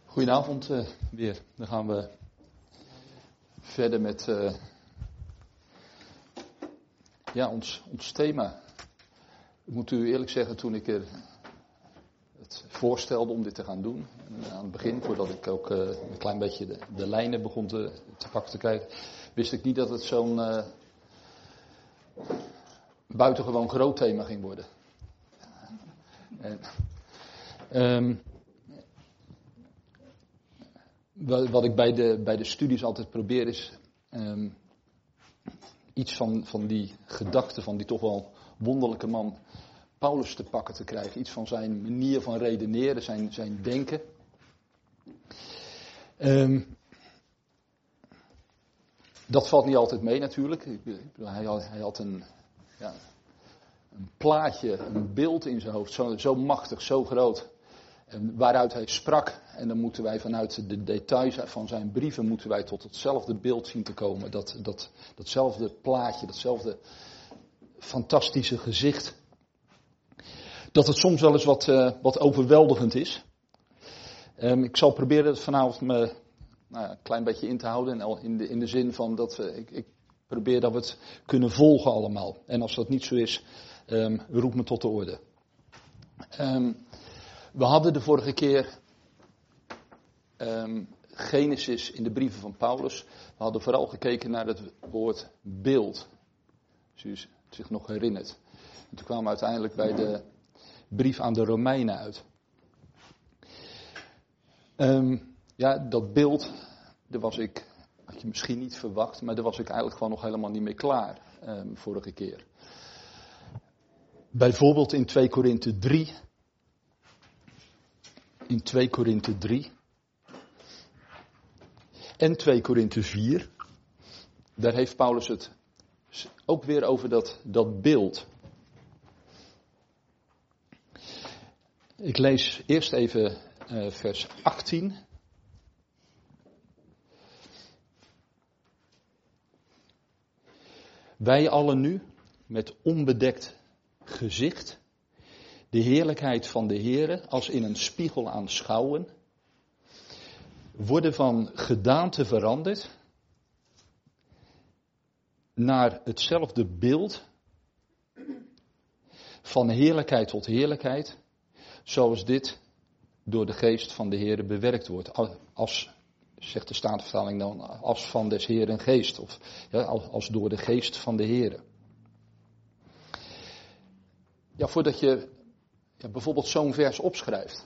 Goedenavond weer. Dan gaan we verder met ons thema. Ik moet u eerlijk zeggen, toen ik het voorstelde om dit te gaan doen, aan het begin, voordat ik ook een klein beetje de lijnen begon te pakken te krijgen, wist ik niet dat het zo'n buitengewoon groot thema ging worden. Wat ik bij de studies altijd probeer is iets van die gedachte van die toch wel wonderlijke man Paulus te pakken te krijgen. Iets van zijn manier van redeneren, zijn denken. Dat valt niet altijd mee natuurlijk. Hij had een plaatje, een beeld in zijn hoofd, zo machtig, zo groot. En waaruit hij sprak, en dan moeten wij vanuit de details van zijn brieven, moeten wij tot hetzelfde beeld zien te komen. Datzelfde plaatje, datzelfde fantastische gezicht. Dat het soms wel eens wat overweldigend is. Ik zal proberen het vanavond een klein beetje in te houden. En in de zin van dat ik probeer dat we het kunnen volgen allemaal. En als dat niet zo is, roep me tot de orde. We hadden de vorige keer Genesis in de brieven van Paulus. We hadden vooral gekeken naar het woord beeld. Als u zich nog herinnert. En toen kwamen we uiteindelijk bij de brief aan de Romeinen uit. Dat beeld, had je misschien niet verwacht, maar daar was ik eigenlijk gewoon nog helemaal niet mee klaar vorige keer. Bijvoorbeeld in 2 Korinthe 3. In 2 Korinthe 3 en 2 Korinthe 4, daar heeft Paulus het ook weer over dat beeld. Ik lees eerst even vers 18. Wij allen nu, met onbedekt gezicht, de heerlijkheid van de Heere als in een spiegel aanschouwen, worden van gedaante veranderd naar hetzelfde beeld, van heerlijkheid tot heerlijkheid, zoals dit door de geest van de Heere bewerkt wordt. Als, zegt de Statenvertaling dan, als van des Heeren geest, of als door de geest van de Heere. Ja, voordat je bijvoorbeeld zo'n vers opschrijft.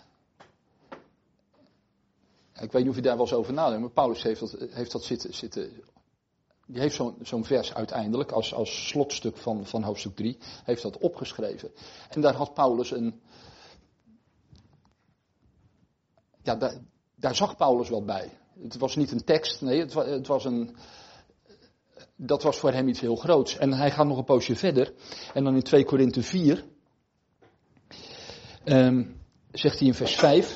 Ik weet niet of je daar wel eens over nadenkt, maar Paulus heeft dat zitten. Die heeft zo'n vers uiteindelijk, als slotstuk van hoofdstuk 3, heeft dat opgeschreven. En daar had Paulus daar zag Paulus wel bij. Het was niet een tekst, nee, dat was voor hem iets heel groots. En hij gaat nog een poosje verder. En dan in 2 Korinthe 4... zegt hij in vers 5.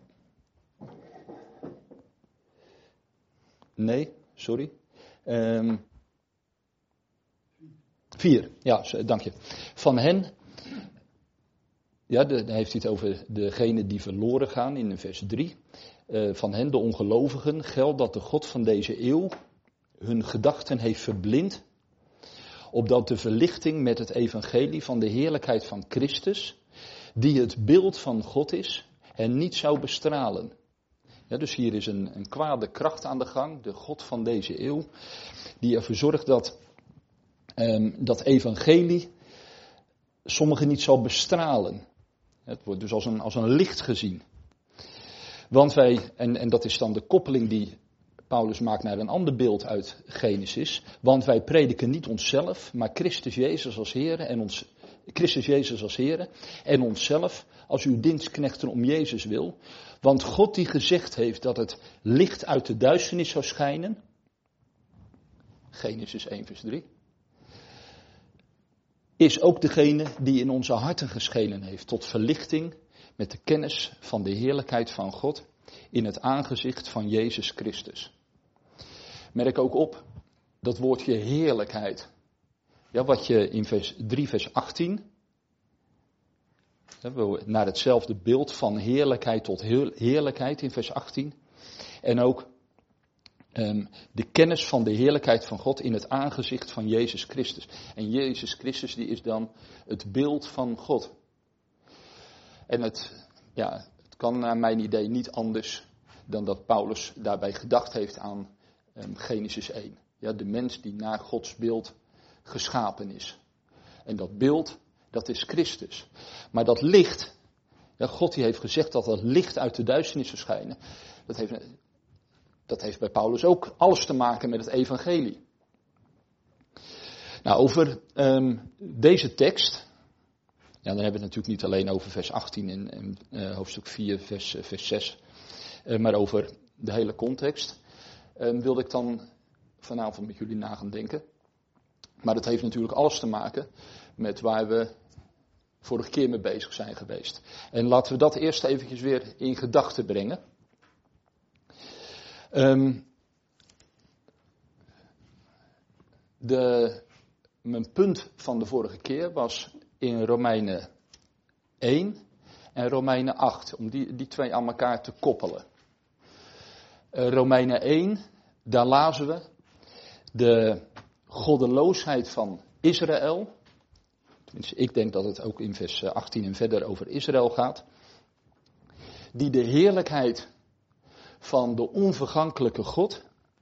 Nee, sorry. 4, ja, dank je. Van hen, daar heeft hij het over degenen die verloren gaan in vers 3. Van hen, de ongelovigen, geldt dat de God van deze eeuw hun gedachten heeft verblind, opdat de verlichting met het evangelie van de heerlijkheid van Christus, die het beeld van God is, en niet zou bestralen. Ja, dus hier is een kwade kracht aan de gang, de God van deze eeuw, die ervoor zorgt dat evangelie sommigen niet zal bestralen. Het wordt dus als een licht gezien. Want wij, en dat is dan de koppeling die Paulus maakt naar een ander beeld uit Genesis, want wij prediken niet onszelf, maar Christus Jezus als Heere en onszelf als uw dienstknechten om Jezus wil. Want God die gezegd heeft dat het licht uit de duisternis zou schijnen, Genesis 1 vers 3, is ook degene die in onze harten geschenen heeft tot verlichting met de kennis van de heerlijkheid van God in het aangezicht van Jezus Christus. Merk ook op dat woordje heerlijkheid. Ja, wat je in vers 3 vers 18 Naar hetzelfde beeld van heerlijkheid tot heerlijkheid in vers 18. En ook de kennis van de heerlijkheid van God in het aangezicht van Jezus Christus. En Jezus Christus die is dan het beeld van God. En het kan naar mijn idee niet anders dan dat Paulus daarbij gedacht heeft aan Genesis 1. Ja, de mens die naar Gods beeld geschapen is. En dat beeld, dat is Christus. Maar dat licht, God die heeft gezegd dat dat licht uit de duisternis zou schijnen. Dat heeft bij Paulus ook alles te maken met het evangelie. Nou, over deze tekst, dan hebben we het natuurlijk niet alleen over vers 18 en hoofdstuk 4, vers 6, maar over de hele context, wilde ik dan vanavond met jullie na gaan denken. Maar dat heeft natuurlijk alles te maken met waar we vorige keer mee bezig zijn geweest. En laten we dat eerst eventjes weer in gedachten brengen. Mijn punt van de vorige keer was in Romeinen 1 en Romeinen 8. Om die twee aan elkaar te koppelen. Romeinen 1, daar lazen we de goddeloosheid van Israël. Tenminste, ik denk dat het ook in vers 18 en verder over Israël gaat. Die de heerlijkheid van de onvergankelijke God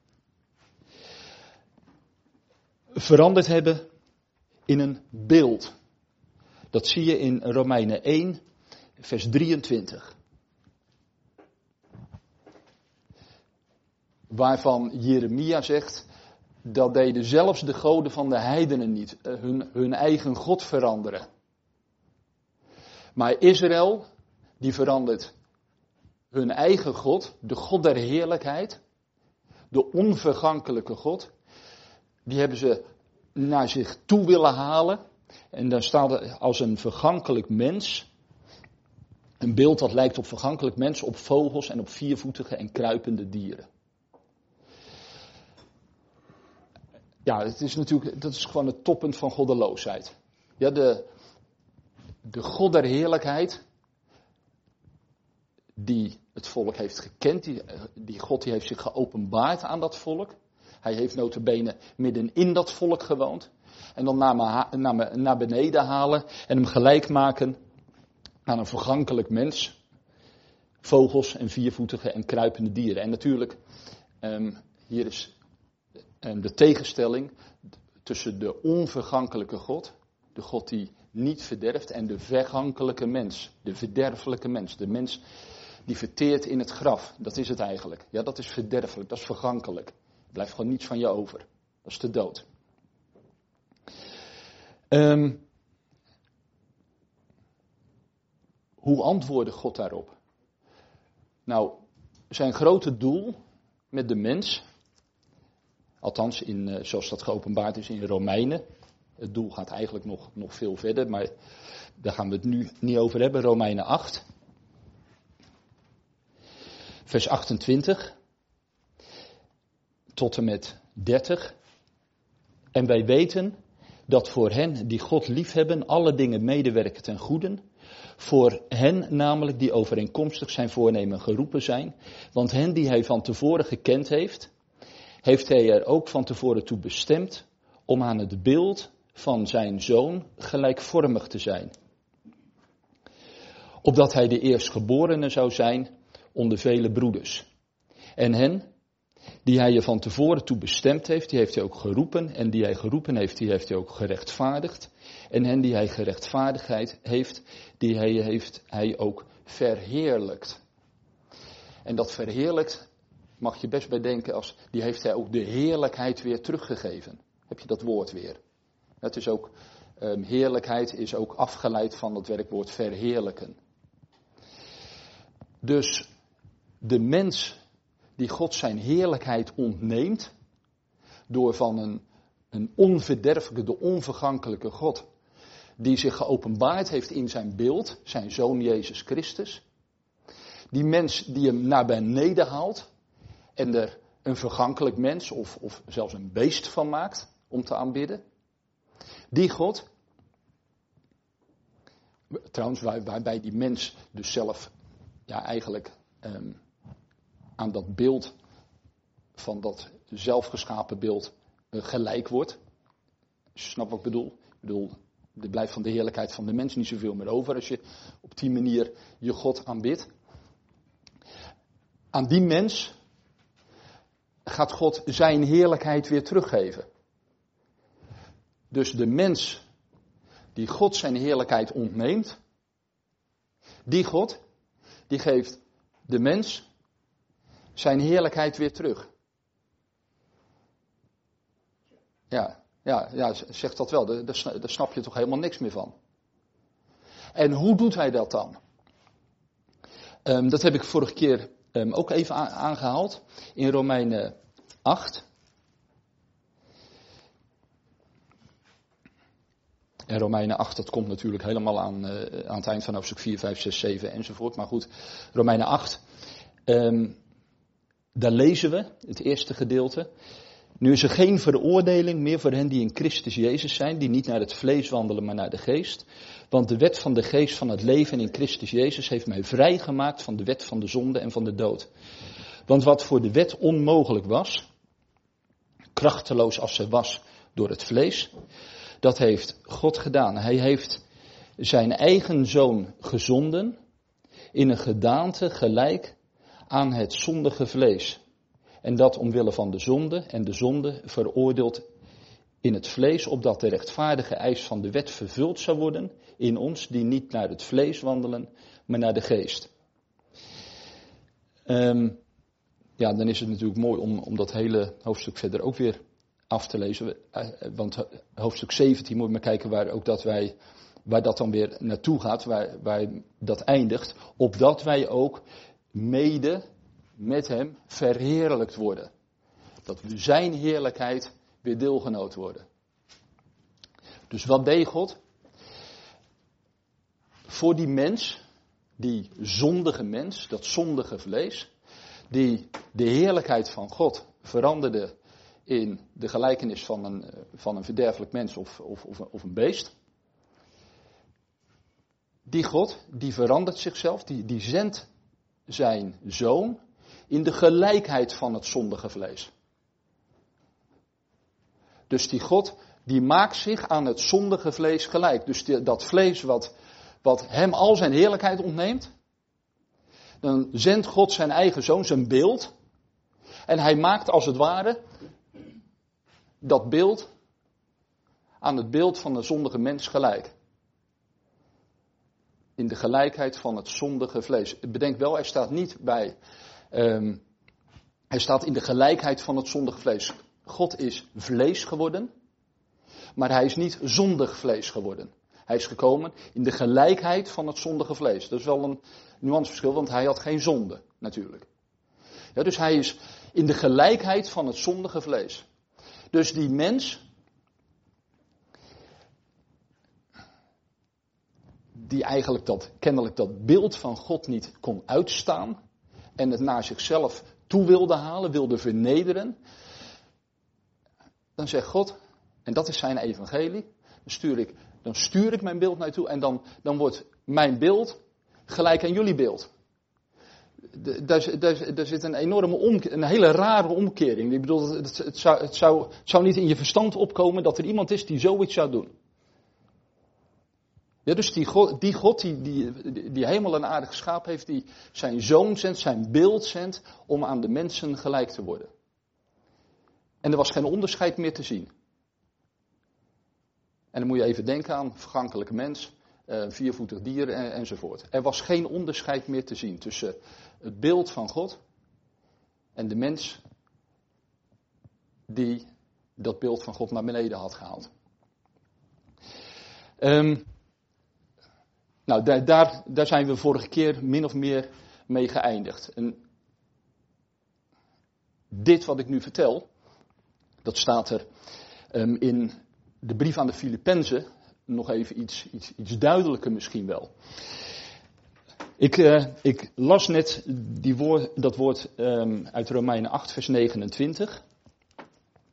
veranderd hebben in een beeld. Dat zie je in Romeinen 1, vers 23. Waarvan Jeremia zegt, dat deden zelfs de goden van de heidenen niet, hun eigen God veranderen. Maar Israël, die verandert hun eigen God, de God der heerlijkheid, de onvergankelijke God, die hebben ze naar zich toe willen halen. En daar staat er als een vergankelijk mens, een beeld dat lijkt op vergankelijk mens, op vogels en op viervoetige en kruipende dieren. Ja, het is natuurlijk, dat is gewoon het toppunt van goddeloosheid. Ja, de God der heerlijkheid, die het volk heeft gekend, die God die heeft zich geopenbaard aan dat volk. Hij heeft nota bene midden in dat volk gewoond. En dan naar beneden halen en hem gelijk maken aan een vergankelijk mens. Vogels en viervoetige en kruipende dieren. En natuurlijk, hier is de tegenstelling tussen de onvergankelijke God, de God die niet verderft, en de vergankelijke mens, de verderfelijke mens. De mens die verteert in het graf, dat is het eigenlijk. Ja, dat is verderfelijk, dat is vergankelijk. Er blijft gewoon niets van je over. Dat is de dood. Hoe antwoordde God daarop? Nou, zijn grote doel met de mens, althans zoals dat geopenbaard is in Romeinen. Het doel gaat eigenlijk nog veel verder, maar daar gaan we het nu niet over hebben. Romeinen 8, vers 28 tot en met 30. En wij weten dat voor hen die God liefhebben alle dingen medewerken ten goede. Voor hen namelijk die overeenkomstig zijn voornemen geroepen zijn. Want hen die hij van tevoren gekend heeft, heeft hij er ook van tevoren toe bestemd om aan het beeld van zijn zoon gelijkvormig te zijn. Opdat hij de eerstgeborene zou zijn onder vele broeders. En hen die hij je van tevoren toe bestemd heeft, die heeft hij ook geroepen. En die hij geroepen heeft, die heeft hij ook gerechtvaardigd. En hen die hij gerechtvaardigheid heeft, die heeft hij ook verheerlijkt. En dat verheerlijkt, mag je best bij denken als, die heeft hij ook de heerlijkheid weer teruggegeven. Heb je dat woord weer? Het is ook, heerlijkheid is ook afgeleid van het werkwoord verheerlijken. Dus de mens die God zijn heerlijkheid ontneemt, door van een onverderfelijke, de onvergankelijke God, die zich geopenbaard heeft in zijn beeld, zijn zoon Jezus Christus. Die mens die hem naar beneden haalt en er een vergankelijk mens of zelfs een beest van maakt om te aanbidden. Die God Trouwens, waarbij die mens dus zelf eigenlijk aan dat beeld van dat zelfgeschapen beeld gelijk wordt. Als je snapt wat ik bedoel. Ik bedoel, er blijft van de heerlijkheid van de mens niet zoveel meer over als je op die manier je God aanbidt. Aan die mens gaat God zijn heerlijkheid weer teruggeven. Dus de mens die God zijn heerlijkheid ontneemt, die God, die geeft de mens zijn heerlijkheid weer terug. Ja, zegt dat wel. Daar snap je toch helemaal niks meer van. En hoe doet hij dat dan? Dat heb ik vorige keer ook even aangehaald. In Romeinen 8. En Romeinen 8, dat komt natuurlijk helemaal aan het eind van hoofdstuk 4, 5, 6, 7 enzovoort. Maar goed, Romeinen 8. Daar lezen we, het eerste gedeelte. Nu is er geen veroordeling meer voor hen die in Christus Jezus zijn, die niet naar het vlees wandelen, maar naar de geest. Want de wet van de geest van het leven in Christus Jezus heeft mij vrijgemaakt van de wet van de zonde en van de dood. Want wat voor de wet onmogelijk was, krachteloos als ze was door het vlees, dat heeft God gedaan. Hij heeft zijn eigen zoon gezonden in een gedaante gelijk aan het zondige vlees. En dat omwille van de zonde en de zonde veroordeeld in het vlees, opdat de rechtvaardige eis van de wet vervuld zou worden in ons die niet naar het vlees wandelen, maar naar de geest. Dan is het natuurlijk mooi om dat hele hoofdstuk verder ook weer af te lezen. Want hoofdstuk 17 moet je maar kijken waar dat dan weer naartoe gaat, waar dat eindigt. Opdat wij ook mede met hem verheerlijkt worden. Dat we zijn heerlijkheid weer deelgenoot worden. Dus wat deed God? Voor die mens, die zondige mens, dat zondige vlees, die de heerlijkheid van God veranderde in de gelijkenis van een verderfelijk mens of een beest. Die God, die verandert zichzelf, die zendt zijn zoon in de gelijkheid van het zondige vlees. Dus die God, die maakt zich aan het zondige vlees gelijk. Dus dat vlees wat hem al zijn heerlijkheid ontneemt, dan zendt God zijn eigen zoon, zijn beeld. En hij maakt als het ware dat beeld aan het beeld van de zondige mens gelijk. In de gelijkheid van het zondige vlees. Bedenk wel, hij staat niet bij. Hij staat in de gelijkheid van het zondige vlees. God is vlees geworden, maar hij is niet zondig vlees geworden. Hij is gekomen in de gelijkheid van het zondige vlees. Dat is wel een nuanceverschil, want hij had geen zonde, natuurlijk. Ja, dus hij is in de gelijkheid van het zondige vlees. Dus die mens, die eigenlijk kennelijk dat beeld van God niet kon uitstaan en het naar zichzelf toe wilde halen, wilde vernederen, dan zegt God, en dat is zijn evangelie, dan stuur ik mijn beeld naar je toe en dan wordt mijn beeld gelijk aan jullie beeld. Daar zit een hele rare omkering. Ik bedoel, het zou niet in je verstand opkomen dat er iemand is die zoiets zou doen. Ja, dus die God die hemel en aarde geschapen heeft, die zijn zoon zendt, zijn beeld zendt, om aan de mensen gelijk te worden. En er was geen onderscheid meer te zien. En dan moet je even denken aan vergankelijke mens, viervoetig dier enzovoort. Er was geen onderscheid meer te zien tussen het beeld van God en de mens die dat beeld van God naar beneden had gehaald. Daar zijn we vorige keer min of meer mee geëindigd. En dit wat ik nu vertel, dat staat er in de brief aan de Filippenzen nog even iets duidelijker misschien wel. Ik las net dat woord uit Romeinen 8 vers 29.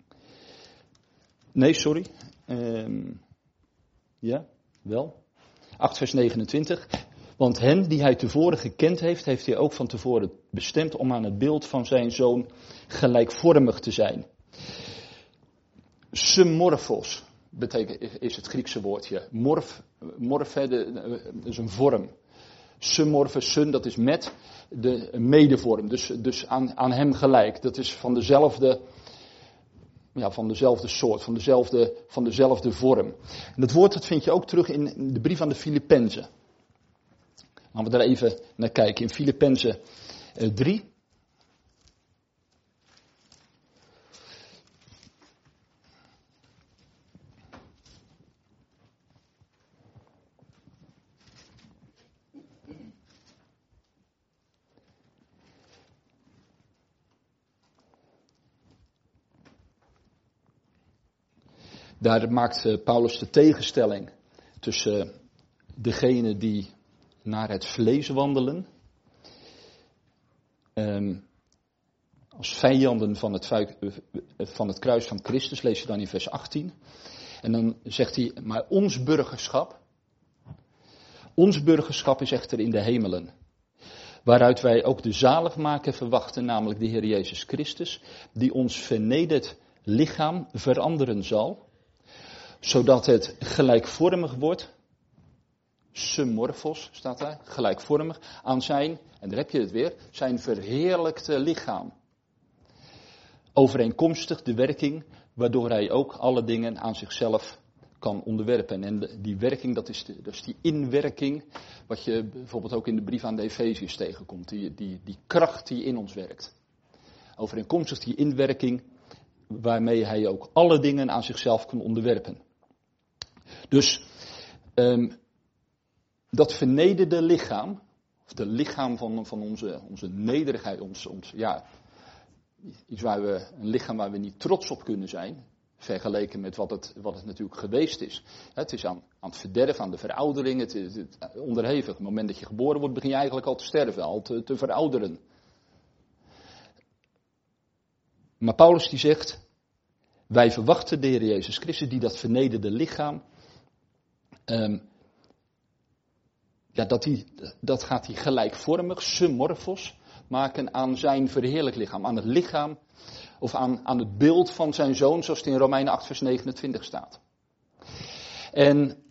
Nee, sorry. Ja, wel. 8 vers 29. Want hen die hij tevoren gekend heeft, heeft hij ook van tevoren bestemd om aan het beeld van zijn zoon gelijkvormig te zijn. Symorphos is het Griekse woordje. Morphe, is een vorm. Symorphos, sun, dat is met de medevorm. Dus aan hem gelijk. Dat is van dezelfde soort, van dezelfde vorm. En dat woord dat vind je ook terug in de brief aan de Filippenzen. Laten we daar even naar kijken. In Filippenzen 3. Daar maakt Paulus de tegenstelling tussen degenen die naar het vlees wandelen, als vijanden van het kruis van Christus, lees je dan in vers 18. En dan zegt hij, maar ons burgerschap is echter in de hemelen, waaruit wij ook de zaligmaker verwachten, namelijk de Heer Jezus Christus, die ons vernederd lichaam veranderen zal, zodat het gelijkvormig wordt, symorphos staat daar, gelijkvormig, aan zijn, en daar heb je het weer, zijn verheerlijkte lichaam. Overeenkomstig de werking, waardoor hij ook alle dingen aan zichzelf kan onderwerpen. En die werking, dat is die inwerking, wat je bijvoorbeeld ook in de brief aan de Efeziërs tegenkomt, die kracht die in ons werkt. Overeenkomstig die inwerking, waarmee hij ook alle dingen aan zichzelf kan onderwerpen. Dus dat vernederde lichaam, of de lichaam van onze nederigheid, een lichaam waar we niet trots op kunnen zijn, vergeleken met wat het natuurlijk geweest is. Het is aan het verderf, aan de veroudering, het is onderhevig. Op het moment dat je geboren wordt, begin je eigenlijk al te sterven, al te verouderen. Maar Paulus die zegt, wij verwachten de Heer Jezus Christus, die dat vernederde lichaam, dat gaat hij gelijkvormig, symorphos, maken aan zijn verheerlijk lichaam. Aan het lichaam, of aan het beeld van zijn zoon, zoals het in Romeinen 8 vers 29 staat. En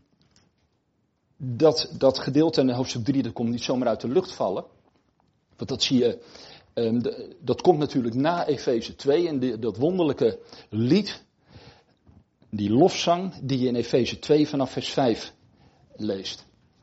dat gedeelte in hoofdstuk 3, dat komt niet zomaar uit de lucht vallen. Want dat zie je, dat komt natuurlijk na Efeze 2 en dat wonderlijke lied, die lofzang die je in Efeze 2 vanaf vers 5 leest.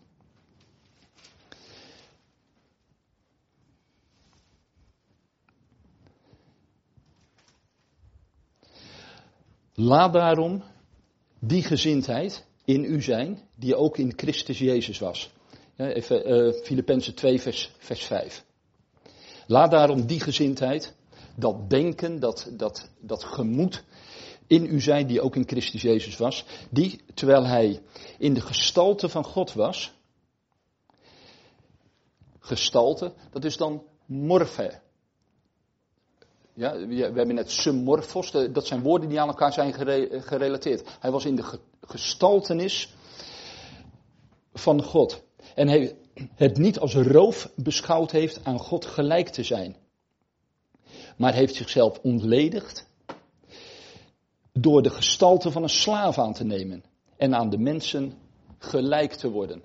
Laat daarom die gezindheid in u zijn, die ook in Christus Jezus was. Even Filippenzen 2 vers 5. Laat daarom die gezindheid, dat denken, dat gemoed in u zijn, die ook in Christus Jezus was. Die, terwijl hij in de gestalte van God was. Gestalte, dat is dan morphe. Ja, we hebben net symorphos, dat zijn woorden die aan elkaar zijn gerelateerd. Hij was in de gestaltenis van God. En hij het niet als roof beschouwd heeft aan God gelijk te zijn. Maar heeft zichzelf ontledigd door de gestalte van een slaaf aan te nemen. En aan de mensen gelijk te worden.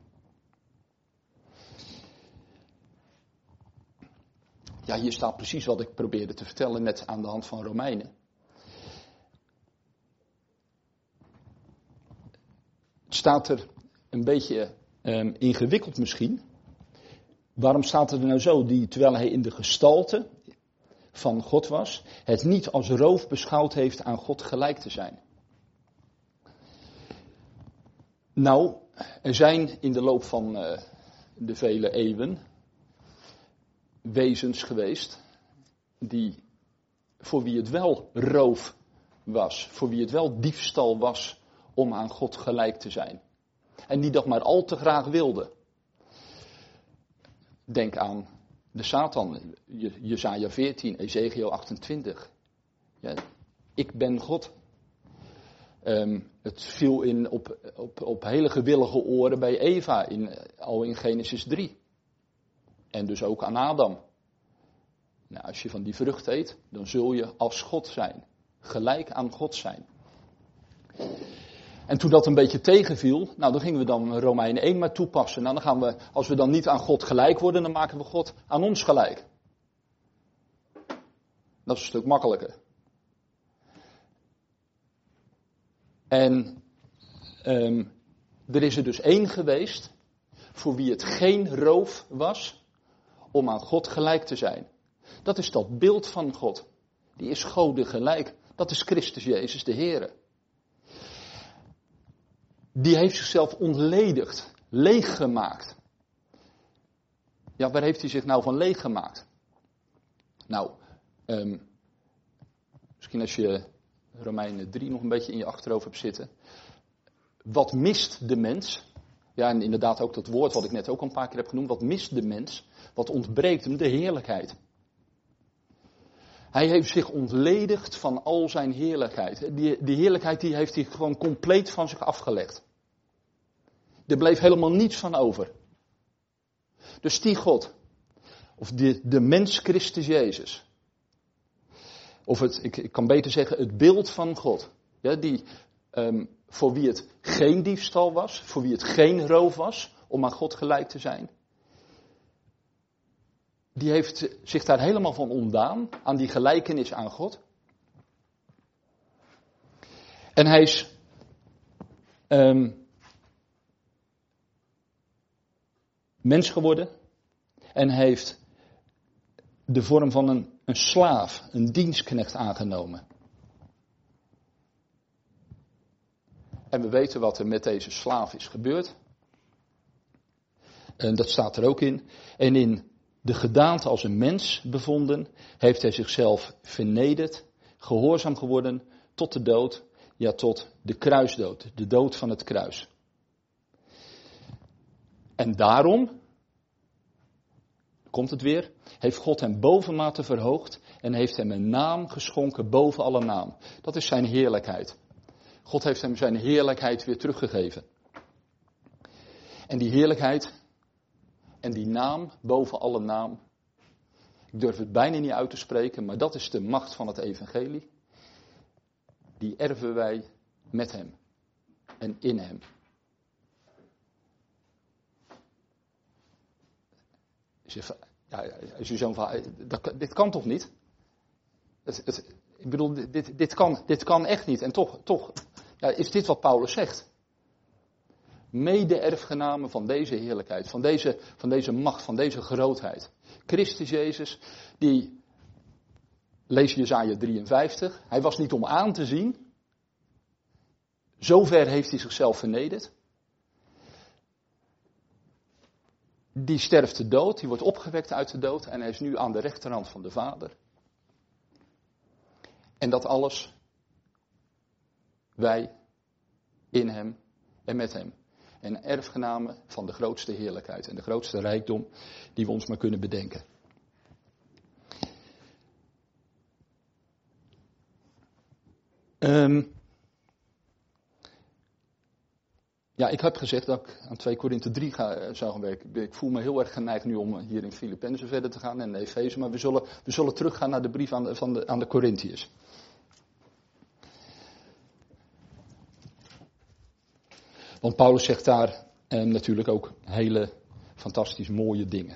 Ja, hier staat precies wat ik probeerde te vertellen net aan de hand van Romeinen. Het staat er een beetje ingewikkeld misschien. Waarom staat het er nou zo? Terwijl hij in de gestalte van God was, het niet als roof beschouwd heeft aan God gelijk te zijn. Nou, er zijn in de loop van de vele eeuwen wezens geweest voor wie het wel roof was, voor wie het wel diefstal was om aan God gelijk te zijn. En die dat maar al te graag wilden. Denk aan de Satan, Jesaja 14, Ezekiel 28. Ja, ik ben God. Het viel op hele gewillige oren bij Eva, al in Genesis 3. En dus ook aan Adam. Nou, als je van die vrucht eet, dan zul je als God zijn. Gelijk aan God zijn. En toen dat een beetje tegenviel, nou dan gingen we dan Romeinen 1 maar toepassen. Nou dan gaan we, als we dan niet aan God gelijk worden, dan maken we God aan ons gelijk. Dat is een stuk makkelijker. En er is er dus één geweest, voor wie het geen roof was, om aan God gelijk te zijn. Dat is dat beeld van God. Die is Gode gelijk. Dat is Christus Jezus de Heere. Die heeft zichzelf ontledigd, leeggemaakt. Ja, waar heeft hij zich nou van leeggemaakt? Nou, misschien als je Romeinen 3 nog een beetje in je achterhoofd hebt zitten. Wat mist de mens? Ja, en inderdaad ook dat woord wat ik net ook al een paar keer heb genoemd. Wat mist de mens? Wat ontbreekt hem? De heerlijkheid. Hij heeft zich ontledigd van al zijn heerlijkheid. Die heerlijkheid die heeft hij gewoon compleet van zich afgelegd. Er bleef helemaal niets van over. Dus die God, of de mens Christus Jezus, of ik kan beter zeggen het beeld van God, ja, voor wie het geen diefstal was, voor wie het geen roof was, om aan God gelijk te zijn. Die heeft zich daar helemaal van ontdaan, aan die gelijkenis aan God. En hij is mens geworden en heeft de vorm van een slaaf, een dienstknecht aangenomen. En we weten wat er met deze slaaf is gebeurd. En dat staat er ook in. En in de gedaante als een mens bevonden, heeft hij zichzelf vernederd, gehoorzaam geworden tot de dood, ja tot de kruisdood, de dood van het kruis. En daarom, komt het weer, heeft God hem bovenmate verhoogd en heeft hem een naam geschonken boven alle naam. Dat is zijn heerlijkheid. God heeft hem zijn heerlijkheid weer teruggegeven. En die heerlijkheid en die naam boven alle naam, ik durf het bijna niet uit te spreken, maar dat is de macht van het evangelie. Die erven wij met hem en in hem. Als je zo'n verhaal, dit kan toch niet? Ik bedoel, dit kan echt niet. En toch is dit wat Paulus zegt. Mede-erfgenamen van deze heerlijkheid, van deze macht, van deze grootheid. Christus Jezus, lees Jesaja 53, hij was niet om aan te zien. Zover heeft hij zichzelf vernederd. Die sterft de dood, die wordt opgewekt uit de dood en hij is nu aan de rechterhand van de Vader. En dat alles, wij, in hem en met hem. En erfgenamen van de grootste heerlijkheid en de grootste rijkdom die we ons maar kunnen bedenken. Ja, ik heb gezegd dat ik aan 2 Korinthe 3 zou gaan werken. Ik voel me heel erg geneigd nu om hier in Filippenzen verder te gaan en Efeze. Maar we zullen teruggaan naar de brief aan de Korinthiërs. Want Paulus zegt daar natuurlijk ook hele fantastisch mooie dingen.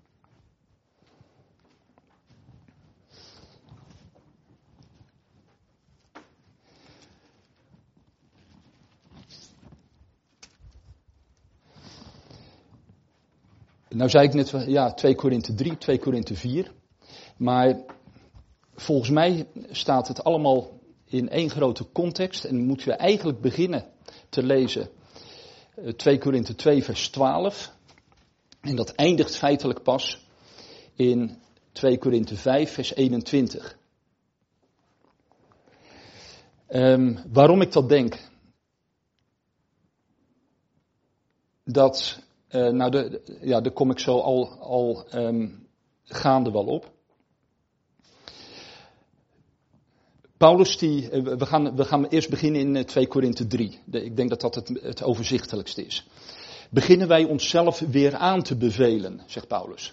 Nou zei ik net, ja, 2 Korinthe 3, 2 Korinthe 4. Maar volgens mij staat het allemaal in één grote context. En moeten we eigenlijk beginnen te lezen 2 Korinthe 2 vers 12. En dat eindigt feitelijk pas in 2 Korinthe 5 vers 21. Waarom ik dat denk? Daar kom ik zo al gaande wel op. Paulus, we gaan eerst beginnen in 2 Korinthe 3. Ik denk dat dat het overzichtelijkste is. Beginnen wij onszelf weer aan te bevelen, zegt Paulus.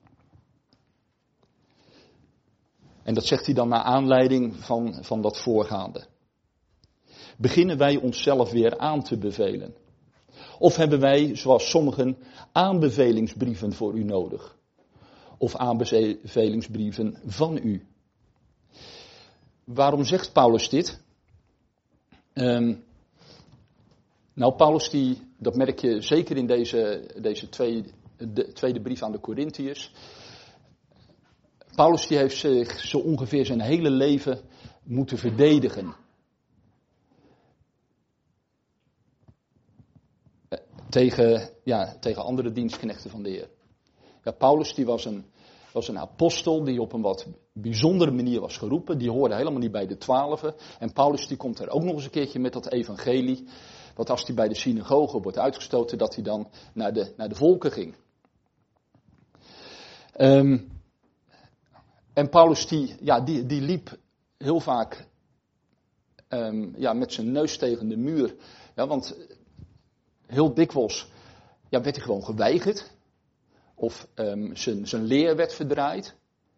En dat zegt hij dan naar aanleiding van dat voorgaande. Beginnen wij onszelf weer aan te bevelen? Of hebben wij, zoals sommigen, aanbevelingsbrieven voor u nodig? Of aanbevelingsbrieven van u? Waarom zegt Paulus dit? Paulus, dat merk je zeker in deze tweede brief aan de Korintiërs. Paulus die heeft zich zo ongeveer zijn hele leven moeten verdedigen. Tegen andere dienstknechten van de Heer. Ja, Paulus die was een apostel die op een wat bijzondere manier was geroepen. Die hoorde helemaal niet bij de 12. En Paulus die komt er ook nog eens een keertje met dat evangelie. Dat als hij bij de synagoge wordt uitgestoten, dat hij dan naar de volken ging. En Paulus die liep heel vaak met zijn neus tegen de muur. Ja, want heel dikwijls werd hij gewoon geweigerd. Of zijn leer werd verdraaid.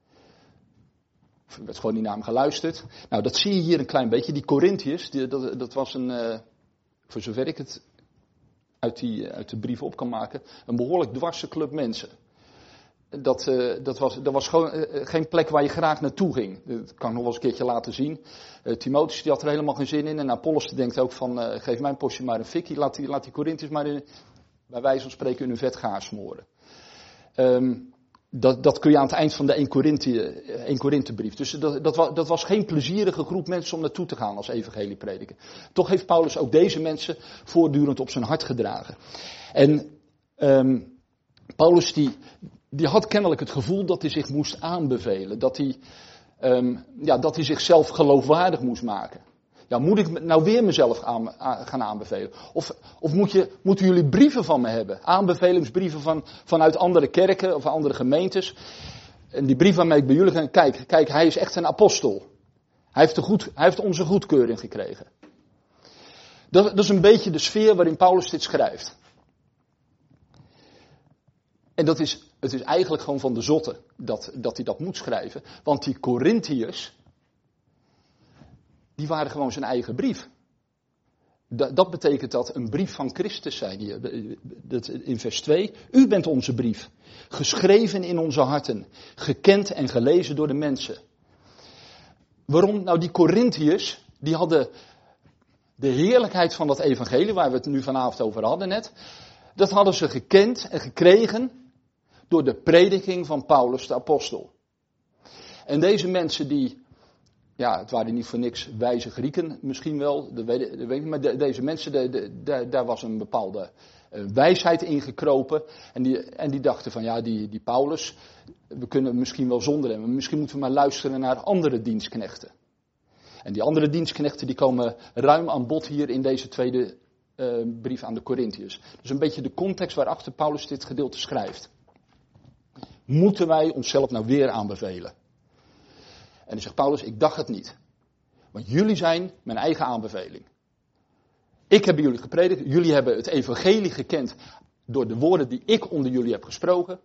Of er werd gewoon niet naar hem geluisterd. Nou, dat zie je hier een klein beetje. Die Korintiërs, dat was voor zover ik het uit de brief op kan maken, een behoorlijk dwarse club mensen. Dat was gewoon geen plek waar je graag naartoe ging. Dat kan ik nog wel eens een keertje laten zien. Timotheus die had er helemaal geen zin in. En Apollos die denkt ook van, geef mijn postje maar een fikkie. Laat die Korintiërs maar bij wijze van spreken in hun vet gaar smoren. Dat kun je aan het eind van de 1 Korinthebrief. Dus dat was geen plezierige groep mensen om naartoe te gaan als evangelieprediker. Toch heeft Paulus ook deze mensen voortdurend op zijn hart gedragen. En Paulus die had kennelijk het gevoel dat hij zich moest aanbevelen. Dat hij zichzelf geloofwaardig moest maken. Ja, moet ik nou weer mezelf gaan aanbevelen? Of moeten jullie brieven van me hebben? Aanbevelingsbrieven vanuit andere kerken of andere gemeentes. En die brief waarmee ik bij jullie ga, kijk, hij is echt een apostel. Hij heeft onze goedkeuring gekregen. Dat is een beetje de sfeer waarin Paulus dit schrijft. En het is eigenlijk gewoon van de zotte dat hij dat moet schrijven. Want die Korintiërs, die waren gewoon zijn eigen brief. Dat betekent dat een brief van Christus, zei hij in vers 2. U bent onze brief, geschreven in onze harten, gekend en gelezen door de mensen. Waarom? Nou, die Korintiërs, die hadden de heerlijkheid van dat evangelie, waar we het nu vanavond over hadden net. Dat hadden ze gekend en gekregen door de prediking van Paulus de apostel. En deze mensen het waren niet voor niks wijze Grieken, misschien wel, dat weet ik niet, maar deze mensen, daar was een bepaalde wijsheid in gekropen. En die dachten van, die Paulus, we kunnen misschien wel zonder hem, misschien moeten we maar luisteren naar andere dienstknechten. En die andere dienstknechten, die komen ruim aan bod hier in deze tweede brief aan de Korintiërs. Dus een beetje de context waarachter Paulus dit gedeelte schrijft. Moeten wij onszelf nou weer aanbevelen? En dan zegt Paulus, ik dacht het niet. Want jullie zijn mijn eigen aanbeveling. Ik heb bij jullie gepredikt. Jullie hebben het evangelie gekend door de woorden die ik onder jullie heb gesproken.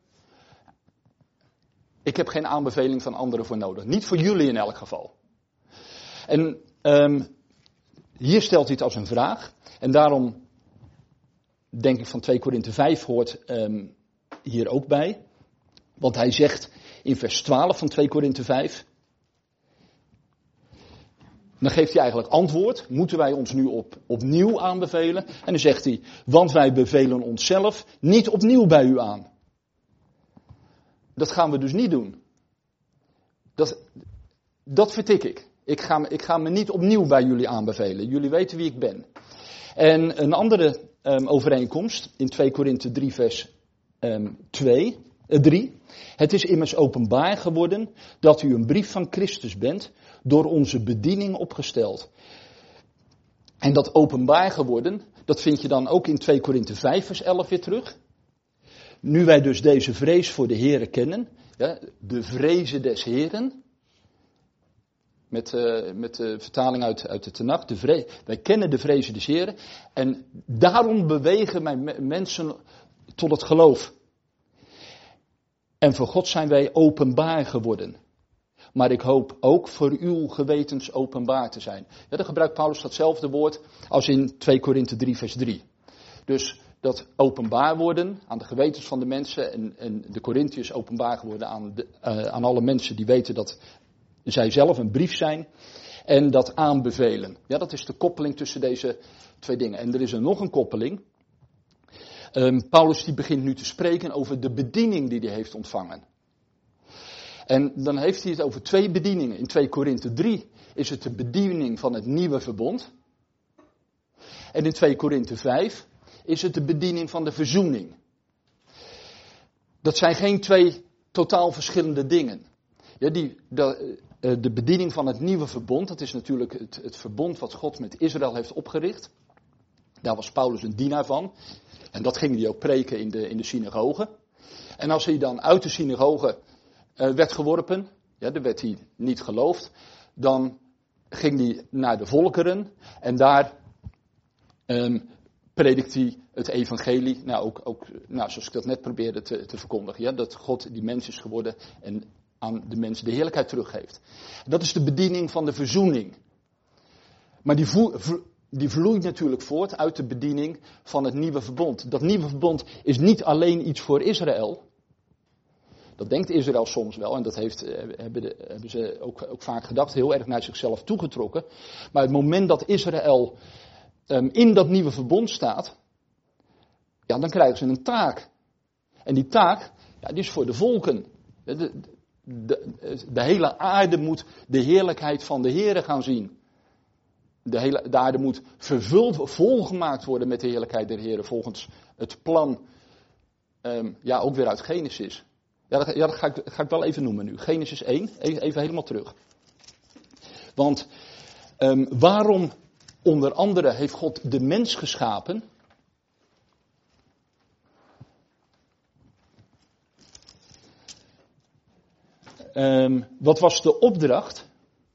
Ik heb geen aanbeveling van anderen voor nodig. Niet voor jullie in elk geval. En hier stelt hij het als een vraag. En daarom denk ik van 2 Korinthe 5 hoort hier ook bij. Want hij zegt in vers 12 van 2 Korinthe 5... Dan geeft hij eigenlijk antwoord. Moeten wij ons nu opnieuw aanbevelen? En dan zegt hij, want wij bevelen onszelf niet opnieuw bij u aan. Dat gaan we dus niet doen. Dat vertik ik. Ik ga me niet opnieuw bij jullie aanbevelen. Jullie weten wie ik ben. En een andere overeenkomst in 2 Korinthe 3 vers 3. Het is immers openbaar geworden dat u een brief van Christus bent, door onze bediening opgesteld. En dat openbaar geworden, dat vind je dan ook in 2 Korinthe 5 vers 11 weer terug. Nu wij dus deze vrees voor de Here kennen, de vrezen des Heren. met de vertaling uit de Tenach. Wij kennen de vrezen des Heren. En daarom bewegen wij mensen tot het geloof. En voor God zijn wij openbaar geworden. Maar ik hoop ook voor uw gewetens openbaar te zijn. Ja, dan gebruikt Paulus datzelfde woord als in 2 Korinthe 3 vers 3. Dus dat openbaar worden aan de gewetens van de mensen. En de Korinthiërs openbaar geworden aan alle mensen die weten dat zij zelf een brief zijn. En dat aanbevelen. Ja, dat is de koppeling tussen deze twee dingen. En er is er nog een koppeling. Paulus die begint nu te spreken over de bediening die hij heeft ontvangen. En dan heeft hij het over 2 bedieningen. In 2 Korinthe 3 is het de bediening van het nieuwe verbond. En in 2 Korinthe 5 is het de bediening van de verzoening. Dat zijn geen 2 totaal verschillende dingen. Ja, de bediening van het nieuwe verbond, dat is natuurlijk het verbond wat God met Israël heeft opgericht. Daar was Paulus een dienaar van. En dat ging hij ook preken in de synagoge. En als hij dan uit de synagoge werd geworpen, ja, dan werd hij niet geloofd. Dan ging hij naar de volkeren en daar predikt hij het evangelie. Ook zoals ik dat net probeerde te verkondigen. Ja, dat God die mens is geworden en aan de mensen de heerlijkheid teruggeeft. Dat is de bediening van de verzoening. Maar die vloeit natuurlijk voort uit de bediening van het nieuwe verbond. Dat nieuwe verbond is niet alleen iets voor Israël. Dat denkt Israël soms wel en dat hebben ze ook vaak gedacht, heel erg naar zichzelf toegetrokken. Maar het moment dat Israël in dat nieuwe verbond staat, ja, dan krijgen ze een taak. En die taak, ja, die is voor de volken. De hele aarde moet de heerlijkheid van de Heere gaan zien. De aarde moet volgemaakt worden met de heerlijkheid der Heere volgens het plan, ook weer uit Genesis. Ja, dat ga ik wel even noemen nu. Genesis 1, even helemaal terug. Want waarom onder andere heeft God de mens geschapen? Wat was de opdracht?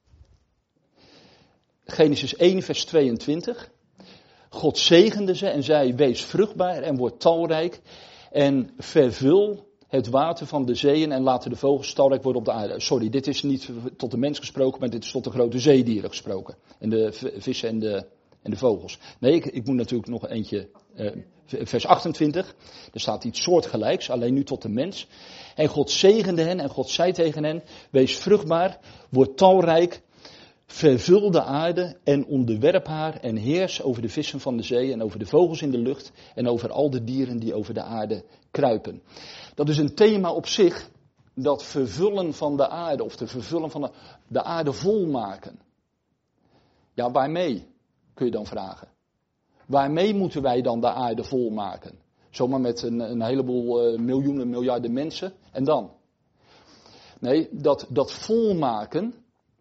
Genesis 1 vers 22. God zegende ze en zei, wees vruchtbaar en word talrijk en vervul het water van de zeeën en laten de vogels talrijk worden op de aarde. Sorry, dit is niet tot de mens gesproken, maar dit is tot de grote zeedieren gesproken. En de vissen en de vogels. Nee, ik moet natuurlijk nog eentje, vers 28. Er staat iets soortgelijks, alleen nu tot de mens. En God zegende hen en God zei tegen hen, wees vruchtbaar, word talrijk, vervul de aarde en onderwerp haar en heers over de vissen van de zee en over de vogels in de lucht en over al de dieren die over de aarde kruipen. Dat is een thema op zich, dat vervullen van de aarde of de vervullen van de aarde volmaken. Ja, waarmee, kun je dan vragen. Waarmee moeten wij dan de aarde volmaken? Zomaar met een heleboel miljoenen, miljarden mensen en dan? Nee, dat volmaken,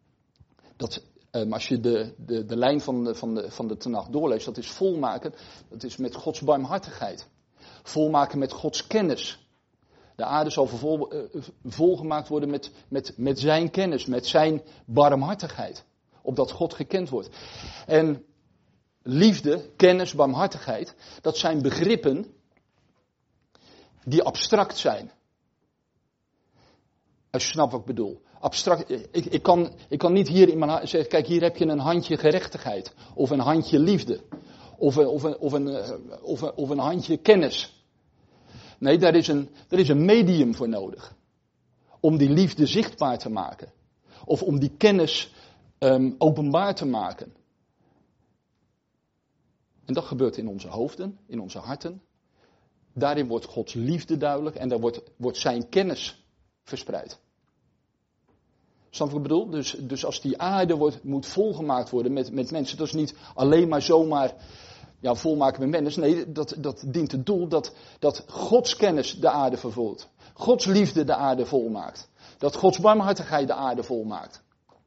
als je de lijn van de Tenach doorleest, dat is volmaken, dat is met Gods barmhartigheid. Volmaken met Gods kennis. De aarde zal volgemaakt worden met zijn kennis, met zijn barmhartigheid. Opdat God gekend wordt. En liefde, kennis, barmhartigheid, dat zijn begrippen die abstract zijn. Als je snapt wat ik bedoel. Abstract, ik kan niet hier in mijn hart zeggen, kijk, hier heb je een handje gerechtigheid. Of een handje liefde. Of een handje kennis. Nee, daar is een medium voor nodig. Om die liefde zichtbaar te maken. Of om die kennis openbaar te maken. En dat gebeurt in onze hoofden, in onze harten. Daarin wordt Gods liefde duidelijk en daar wordt zijn kennis verspreid. Snap je wat ik bedoel? Dus als die aarde moet volgemaakt worden met mensen, dat is niet alleen maar zomaar volmaken met mensen. Nee, dat dient het doel dat Gods kennis de aarde vervult. Gods liefde de aarde volmaakt. Dat Gods barmhartigheid de aarde volmaakt.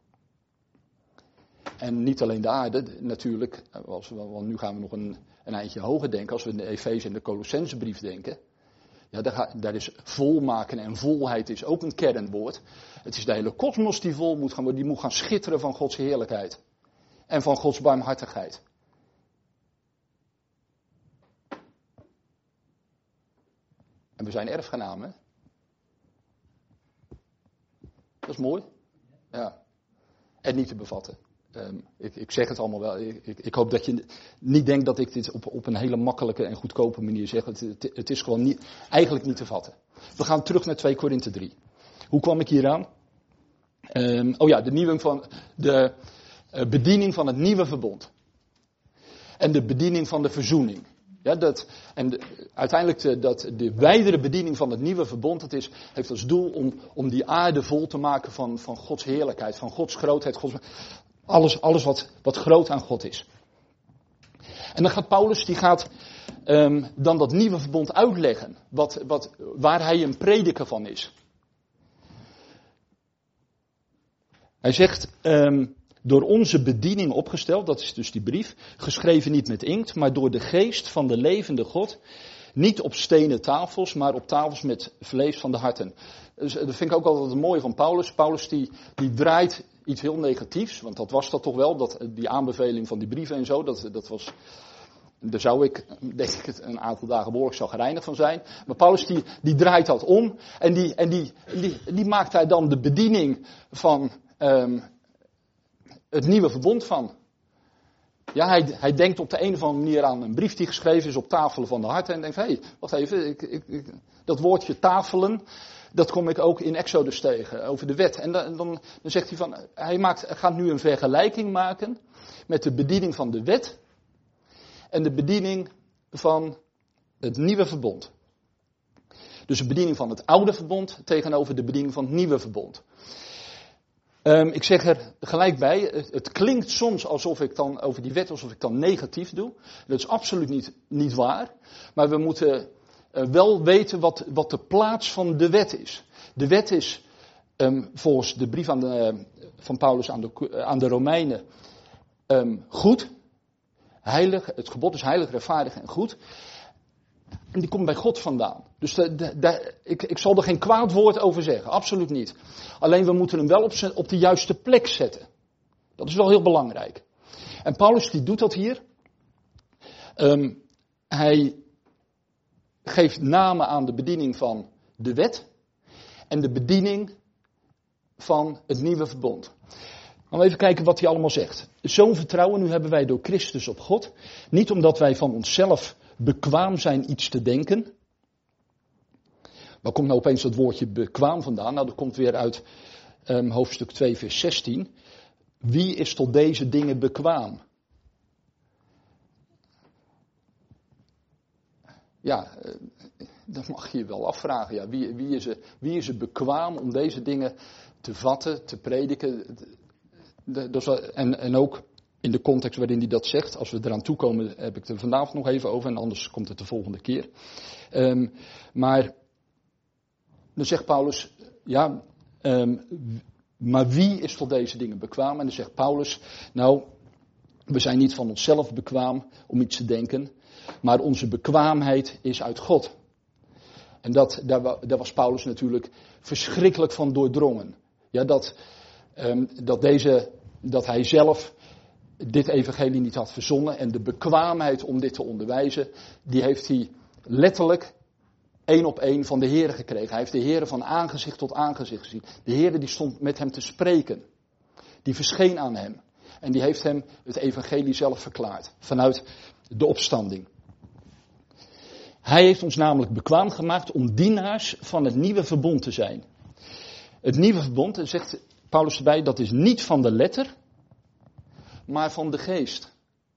En niet alleen de aarde, natuurlijk, want nu gaan we nog een eindje hoger denken, als we in de Efeze en de Colossensebrief denken. Ja, daar is volmaken en volheid is ook een kernwoord. Het is de hele kosmos die vol moet gaan worden. Die moet gaan schitteren van Gods heerlijkheid. En van Gods barmhartigheid. En we zijn erfgenamen. Dat is mooi. Ja. En niet te bevatten. Ik zeg het allemaal wel. Ik hoop dat je niet denkt dat ik dit op een hele makkelijke en goedkope manier zeg. Het is gewoon eigenlijk niet te vatten. We gaan terug naar 2 Korinthe 3. Hoe kwam ik hier aan? De bediening van het nieuwe verbond. En de bediening van de verzoening. Ja, uiteindelijk de wijdere bediening van het nieuwe verbond, heeft als doel om die aarde vol te maken van Gods heerlijkheid, van Gods grootheid, alles wat groot aan God is. En dan gaat Paulus, dan dat nieuwe verbond uitleggen, waar hij een prediker van is. Hij zegt, door onze bediening opgesteld, dat is dus die brief, geschreven niet met inkt, maar door de geest van de levende God, niet op stenen tafels, maar op tafels met vlees van de harten. Dus, dat vind ik ook altijd het mooie van Paulus. Paulus die draait iets heel negatiefs, want dat was dat toch wel, die aanbeveling van die brieven en zo, dat was... Daar zou ik, denk ik, een aantal dagen behoorlijk chagrijnig van zijn. Maar Paulus die draait dat om. En die maakt daar dan de bediening van het nieuwe verbond van. Ja, hij denkt op de een of andere manier aan een brief die geschreven is op tafelen van de harten. En denkt, hé, wacht even, dat woordje tafelen, dat kom ik ook in Exodus tegen, over de wet. En dan zegt hij van, hij gaat nu een vergelijking maken met de bediening van de wet. En de bediening van het nieuwe verbond. Dus de bediening van het oude verbond tegenover de bediening van het nieuwe verbond. Ik zeg er gelijk bij, het klinkt soms alsof ik dan over die wet negatief doe. Dat is absoluut niet waar. Maar we moeten wel weten wat de plaats van de wet is. De wet is volgens de brief van Paulus aan de Romeinen goed. Heilig, het gebod is heilig, rechtvaardig en goed. En die komt bij God vandaan. Dus ik zal er geen kwaad woord over zeggen, absoluut niet. Alleen we moeten hem wel op de juiste plek zetten. Dat is wel heel belangrijk. En Paulus die doet dat hier. Hij geeft namen aan de bediening van de wet. En de bediening van het nieuwe verbond. Gaan we even kijken wat hij allemaal zegt. Zo'n vertrouwen nu hebben wij door Christus op God. Niet omdat wij van onszelf bekwaam zijn iets te denken. Waar komt nou opeens dat woordje bekwaam vandaan? Nou, dat komt weer uit hoofdstuk 2 vers 16. Wie is tot deze dingen bekwaam? Ja, dat mag je je wel afvragen. Ja, wie is er bekwaam om deze dingen te vatten, te prediken? En ook in de context waarin hij dat zegt, als we eraan toekomen, heb ik het er vanavond nog even over en anders komt het de volgende keer. Maar dan zegt Paulus, maar wie is tot deze dingen bekwaam? En dan zegt Paulus, nou, we zijn niet van onszelf bekwaam om iets te denken, maar onze bekwaamheid is uit God. En daar was Paulus natuurlijk verschrikkelijk van doordrongen. Ja, dat hij zelf dit evangelie niet had verzonnen en de bekwaamheid om dit te onderwijzen, die heeft hij letterlijk 1 op 1 van de Heere gekregen. Hij heeft de Heere van aangezicht tot aangezicht gezien. De Heere die stond met hem te spreken. Die verscheen aan hem. En die heeft hem het evangelie zelf verklaard. Vanuit de opstanding. Hij heeft ons namelijk bekwaam gemaakt om dienaars van het nieuwe verbond te zijn. Het nieuwe verbond, en zegt Paulus erbij, dat is niet van de letter, maar van de geest.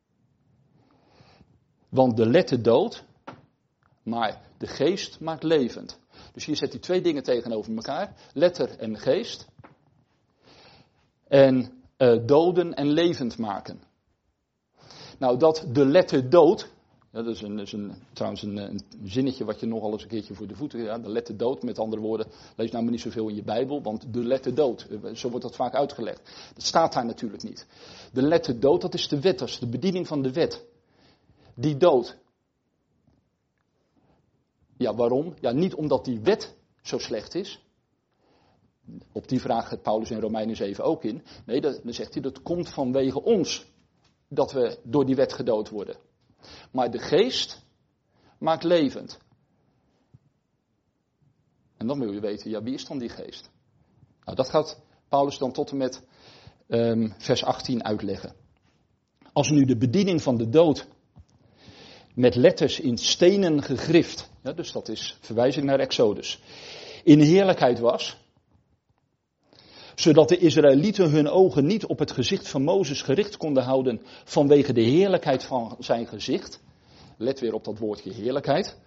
Want de letter doodt, maar de geest maakt levend. Dus hier zet hij 2 dingen tegenover elkaar. Letter en geest. En doden en levend maken. Nou, dat de letter doodt. Ja, dat is trouwens een zinnetje wat je nogal eens een keertje voor de voeten... Ja, de letter dood, met andere woorden, lees nou maar niet zoveel in je Bijbel, want de letter dood, zo wordt dat vaak uitgelegd. Dat staat daar natuurlijk niet. De letter dood, dat is de wet, dat is de bediening van de wet. Die dood. Ja, waarom? Ja, niet omdat die wet zo slecht is. Op die vraag gaat Paulus in Romeinen 7 ook in. Nee, dan zegt hij dat komt vanwege ons dat we door die wet gedood worden. Maar de geest maakt levend. En dan wil je weten, ja, wie is dan die geest? Nou, dat gaat Paulus dan tot en met vers 18 uitleggen. Als nu de bediening van de dood met letters in stenen gegrift, ja, dus dat is verwijzing naar Exodus, in heerlijkheid was, zodat de Israëlieten hun ogen niet op het gezicht van Mozes gericht konden houden vanwege de heerlijkheid van zijn gezicht. Let weer op dat woordje heerlijkheid.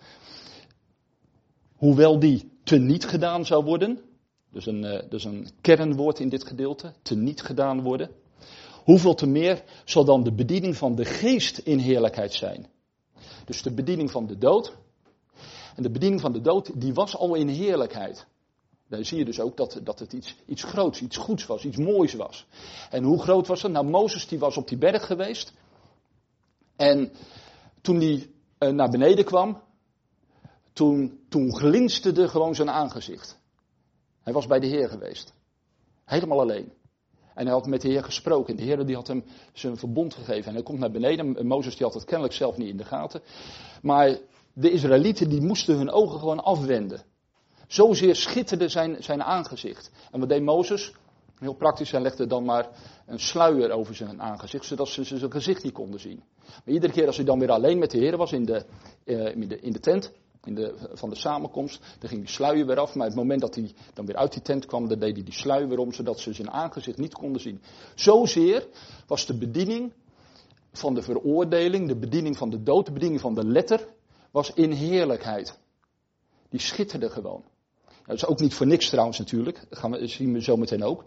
Hoewel die teniet gedaan zou worden. Dus een kernwoord in dit gedeelte. Teniet gedaan worden. Hoeveel te meer zal dan de bediening van de geest in heerlijkheid zijn. Dus de bediening van de dood. En de bediening van de dood die was al in heerlijkheid. Dan zie je dus ook dat het iets groots, iets goeds was, iets moois was. En hoe groot was het? Nou, Mozes die was op die berg geweest. En toen hij naar beneden kwam, toen glinsterde gewoon zijn aangezicht. Hij was bij de Heer geweest. Helemaal alleen. En hij had met de Heer gesproken. De Heer die had hem zijn verbond gegeven. En hij komt naar beneden. En Mozes die had het kennelijk zelf niet in de gaten. Maar de Israëlieten die moesten hun ogen gewoon afwenden. Zozeer schitterde zijn aangezicht. En wat deed Mozes? Heel praktisch, hij legde dan maar een sluier over zijn aangezicht, zodat ze zijn gezicht niet konden zien. Maar iedere keer als hij dan weer alleen met de Heer was in de tent, van de samenkomst, dan ging die sluier weer af. Maar het moment dat hij dan weer uit die tent kwam, dan deed hij die sluier weer om, zodat ze zijn aangezicht niet konden zien. Zozeer was de bediening van de veroordeling, de bediening van de dood, de bediening van de letter, was in heerlijkheid. Die schitterde gewoon. Dat is ook niet voor niks trouwens natuurlijk. Dat zien we zo meteen ook.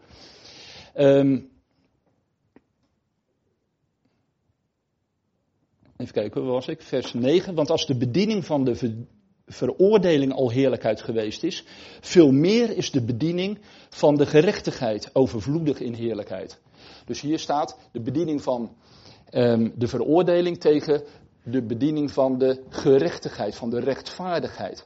Even kijken, waar was ik? Vers 9. Want als de bediening van de veroordeling al heerlijkheid geweest is, veel meer is de bediening van de gerechtigheid overvloedig in heerlijkheid. Dus hier staat de bediening van de veroordeling tegen de bediening van de gerechtigheid, van de rechtvaardigheid.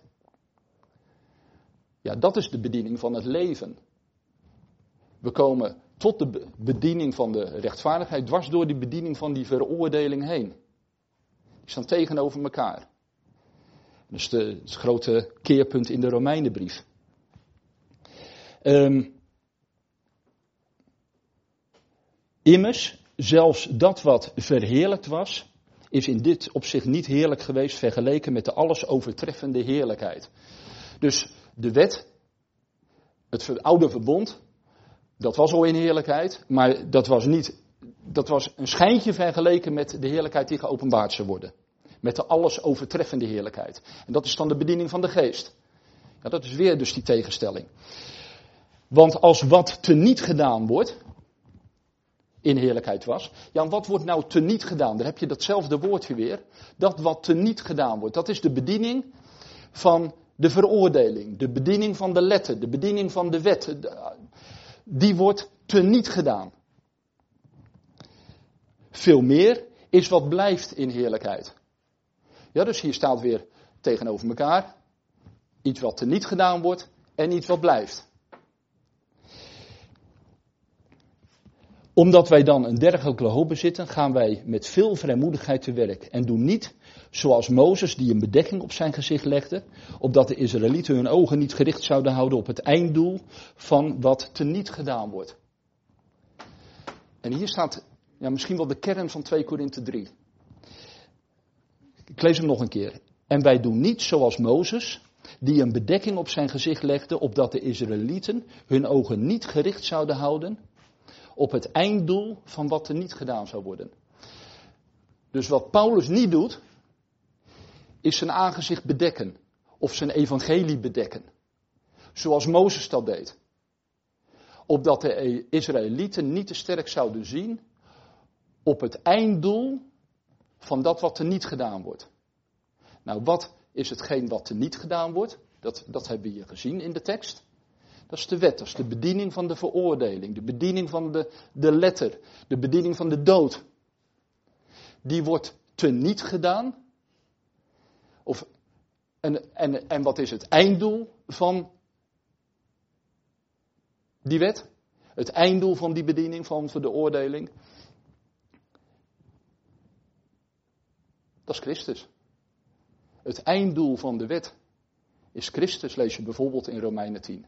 Ja, dat is de bediening van het leven. We komen tot de bediening van de rechtvaardigheid dwars door die bediening van die veroordeling heen. Die staan tegenover elkaar. Dat is het grote keerpunt in de Romeinenbrief. Immers, zelfs dat wat verheerlijkt was, is in dit opzicht niet heerlijk geweest vergeleken met de alles overtreffende heerlijkheid. Dus de wet, het oude verbond, dat was al in heerlijkheid, maar dat was een schijntje vergeleken met de heerlijkheid die geopenbaard zou worden. Met de alles overtreffende heerlijkheid. En dat is dan de bediening van de geest. Ja, dat is weer dus die tegenstelling. Want als wat teniet gedaan wordt, in heerlijkheid was. Ja, wat wordt nou teniet gedaan? Daar heb je datzelfde woordje weer. Dat wat teniet gedaan wordt, dat is de bediening van de veroordeling. De bediening van de letter, de bediening van de wet. Die wordt teniet gedaan. Veel meer is wat blijft in heerlijkheid. Ja, dus hier staat weer tegenover elkaar. Iets wat teniet gedaan wordt en iets wat blijft. Omdat wij dan een dergelijke hoop bezitten, gaan wij met veel vrijmoedigheid te werk. En doen niet zoals Mozes, die een bedekking op zijn gezicht legde, opdat de Israëlieten hun ogen niet gericht zouden houden op het einddoel van wat teniet gedaan wordt. En hier staat misschien wel de kern van 2 Korinthe 3. Ik lees hem nog een keer. En wij doen niet zoals Mozes, die een bedekking op zijn gezicht legde, opdat de Israëlieten hun ogen niet gericht zouden houden op het einddoel van wat er niet gedaan zou worden. Dus wat Paulus niet doet, is zijn aangezicht bedekken. Of zijn evangelie bedekken. Zoals Mozes dat deed. Opdat de Israëlieten niet te sterk zouden zien op het einddoel van dat wat er niet gedaan wordt. Nou, wat is hetgeen wat er niet gedaan wordt? Dat hebben we hier gezien in de tekst. Dat is de wet, dat is de bediening van de veroordeling, de bediening van de letter, de bediening van de dood. Die wordt teniet gedaan. En wat is het einddoel van die wet? Het einddoel van die bediening, van de oordeling? Dat is Christus. Het einddoel van de wet is Christus, lees je bijvoorbeeld in Romeinen 10.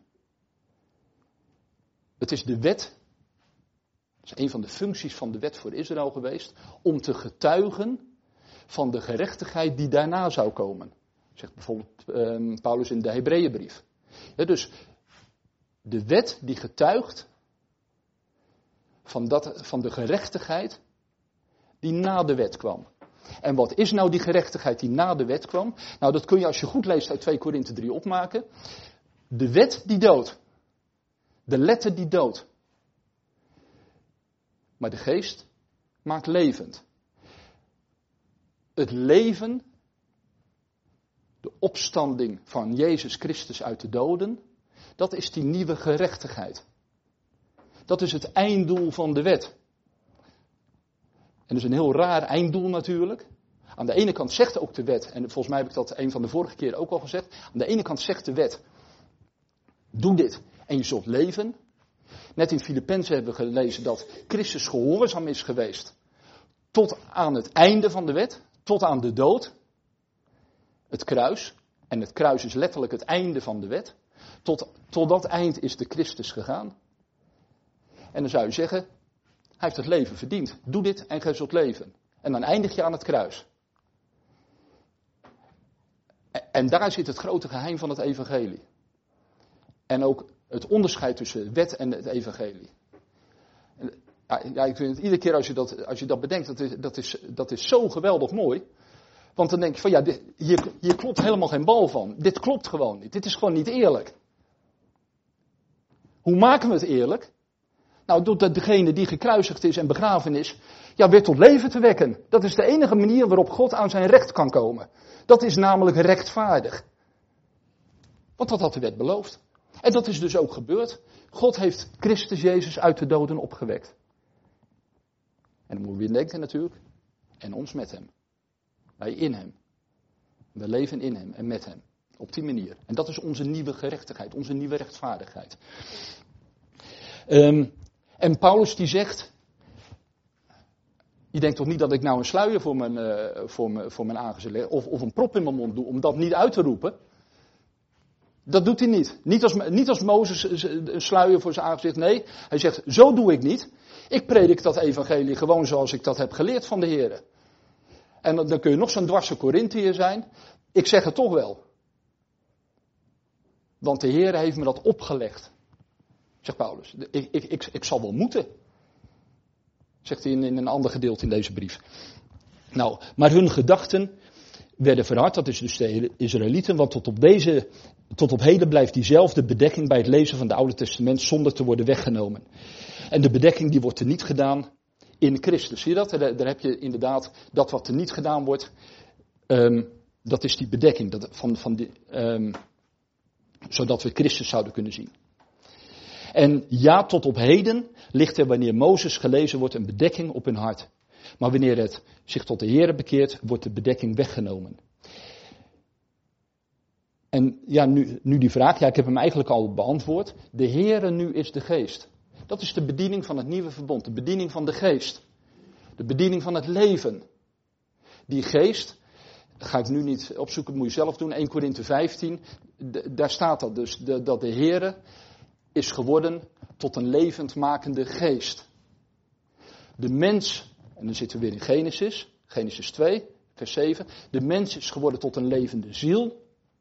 Het is de wet, dat is een van de functies van de wet voor Israël geweest, om te getuigen van de gerechtigheid die daarna zou komen. Zegt bijvoorbeeld Paulus in de Hebreeënbrief. Ja, dus de wet die getuigt van de gerechtigheid die na de wet kwam. En wat is nou die gerechtigheid die na de wet kwam? Nou, dat kun je als je goed leest uit 2 Korinthe 3 opmaken. De wet die doodt. De letter die doodt. Maar de geest maakt levend. Het leven, de opstanding van Jezus Christus uit de doden, dat is die nieuwe gerechtigheid. Dat is het einddoel van de wet. En dat is een heel raar einddoel natuurlijk. Aan de ene kant zegt ook de wet, en volgens mij heb ik dat een van de vorige keren ook al gezegd. Aan de ene kant zegt de wet, doe dit en je zult leven. Net in Filippenzen hebben we gelezen dat Christus gehoorzaam is geweest tot aan het einde van de wet, tot aan de dood. Het kruis, en het kruis is letterlijk het einde van de wet. Tot dat eind is de Christus gegaan. En dan zou je zeggen, hij heeft het leven verdiend. Doe dit en gij zult leven. En dan eindig je aan het kruis. En daar zit het grote geheim van het evangelie. En ook het onderscheid tussen wet en het evangelie. Ja, ik vind het iedere keer als je dat bedenkt, dat is zo geweldig mooi. Want dan denk je van ja, hier klopt helemaal geen bal van. Dit klopt gewoon niet. Dit is gewoon niet eerlijk. Hoe maken we het eerlijk? Nou, doordat degene die gekruisigd is en begraven is, ja, weer tot leven te wekken. Dat is de enige manier waarop God aan zijn recht kan komen. Dat is namelijk rechtvaardig. Want dat had de wet beloofd. En dat is dus ook gebeurd. God heeft Christus Jezus uit de doden opgewekt. En dan moeten we weer denken natuurlijk. En ons met hem. Wij in hem. We leven in hem en met hem. Op die manier. En dat is onze nieuwe gerechtigheid. Onze nieuwe rechtvaardigheid. En Paulus die zegt. Je denkt toch niet dat ik nou een sluier voor mijn aangezicht leg. Of een prop in mijn mond doe. Om dat niet uit te roepen. Dat doet hij niet. Niet als Mozes een sluier voor zijn aangezicht. Nee, hij zegt, zo doe ik niet. Ik predik dat evangelie gewoon zoals ik dat heb geleerd van de Heer. En dan kun je nog zo'n dwarse Korinthiër zijn. Ik zeg het toch wel. Want de Heer heeft me dat opgelegd. Zegt Paulus. Ik zal wel moeten. Zegt hij in een ander gedeelte in deze brief. Nou, maar hun gedachten werden verhard. Dat is dus de Israëlieten. Want tot op heden blijft diezelfde bedekking bij het lezen van het Oude Testament zonder te worden weggenomen. En de bedekking die wordt teniet gedaan in Christus. Zie je dat? Daar heb je inderdaad dat wat teniet gedaan wordt. Dat is die bedekking. Zodat we Christus zouden kunnen zien. En ja, tot op heden ligt er wanneer Mozes gelezen wordt een bedekking op hun hart. Maar wanneer het zich tot de Heere bekeert, wordt de bedekking weggenomen. En ja, nu die vraag, ja, ik heb hem eigenlijk al beantwoord. De Heere nu is de geest. Dat is de bediening van het nieuwe verbond, de bediening van de geest. De bediening van het leven. Die geest, dat ga ik nu niet opzoeken, dat moet je zelf doen, 1 Korinthe 15, daar staat dat dus, dat de Heere is geworden tot een levendmakende geest. De mens, en dan zitten we weer in Genesis 2, vers 7, de mens is geworden tot een levende ziel.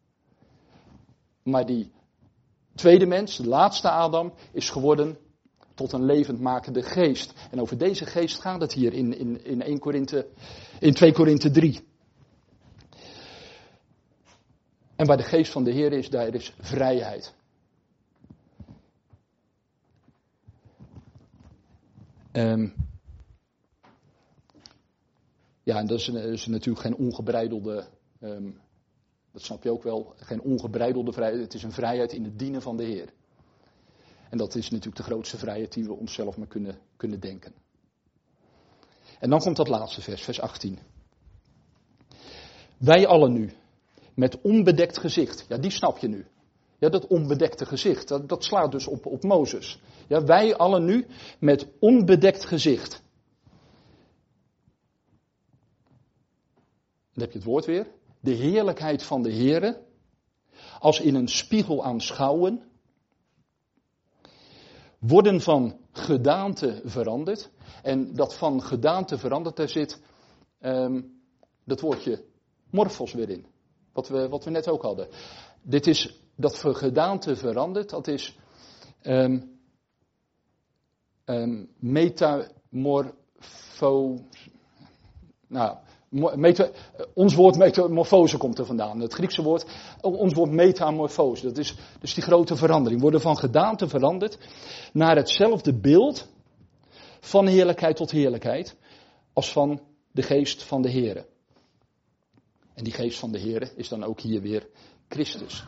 Maar die tweede mens, de laatste Adam, is geworden tot een levendmakende geest. En over deze geest gaat het hier in 2 Korinthe 3. En waar de geest van de Heer is, daar is vrijheid. Ja, en dat is natuurlijk geen ongebreidelde, dat snap je ook wel, geen ongebreidelde vrijheid. Het is een vrijheid in het dienen van de Heer. En dat is natuurlijk de grootste vrijheid die we onszelf maar kunnen denken. En dan komt dat laatste vers 18. Wij allen nu, met onbedekt gezicht. Ja, die snap je nu. Ja, dat onbedekte gezicht, dat slaat dus op Mozes. Ja, wij allen nu met onbedekt gezicht. Dan heb je het woord weer. De heerlijkheid van de Heere, als in een spiegel aanschouwen, worden van gedaante veranderd. En dat van gedaante veranderd, daar zit dat woordje morfos weer in. Wat we net ook hadden. Dit is dat gedaante verandert, dat is metamorfo. Nou, ons woord metamorfose komt er vandaan. Het Griekse woord, ons woord metamorfose. Dat is dus die grote verandering. Worden van gedaante veranderd naar hetzelfde beeld van heerlijkheid tot heerlijkheid als van de geest van de Heere. En die geest van de Heere is dan ook hier weer Christus.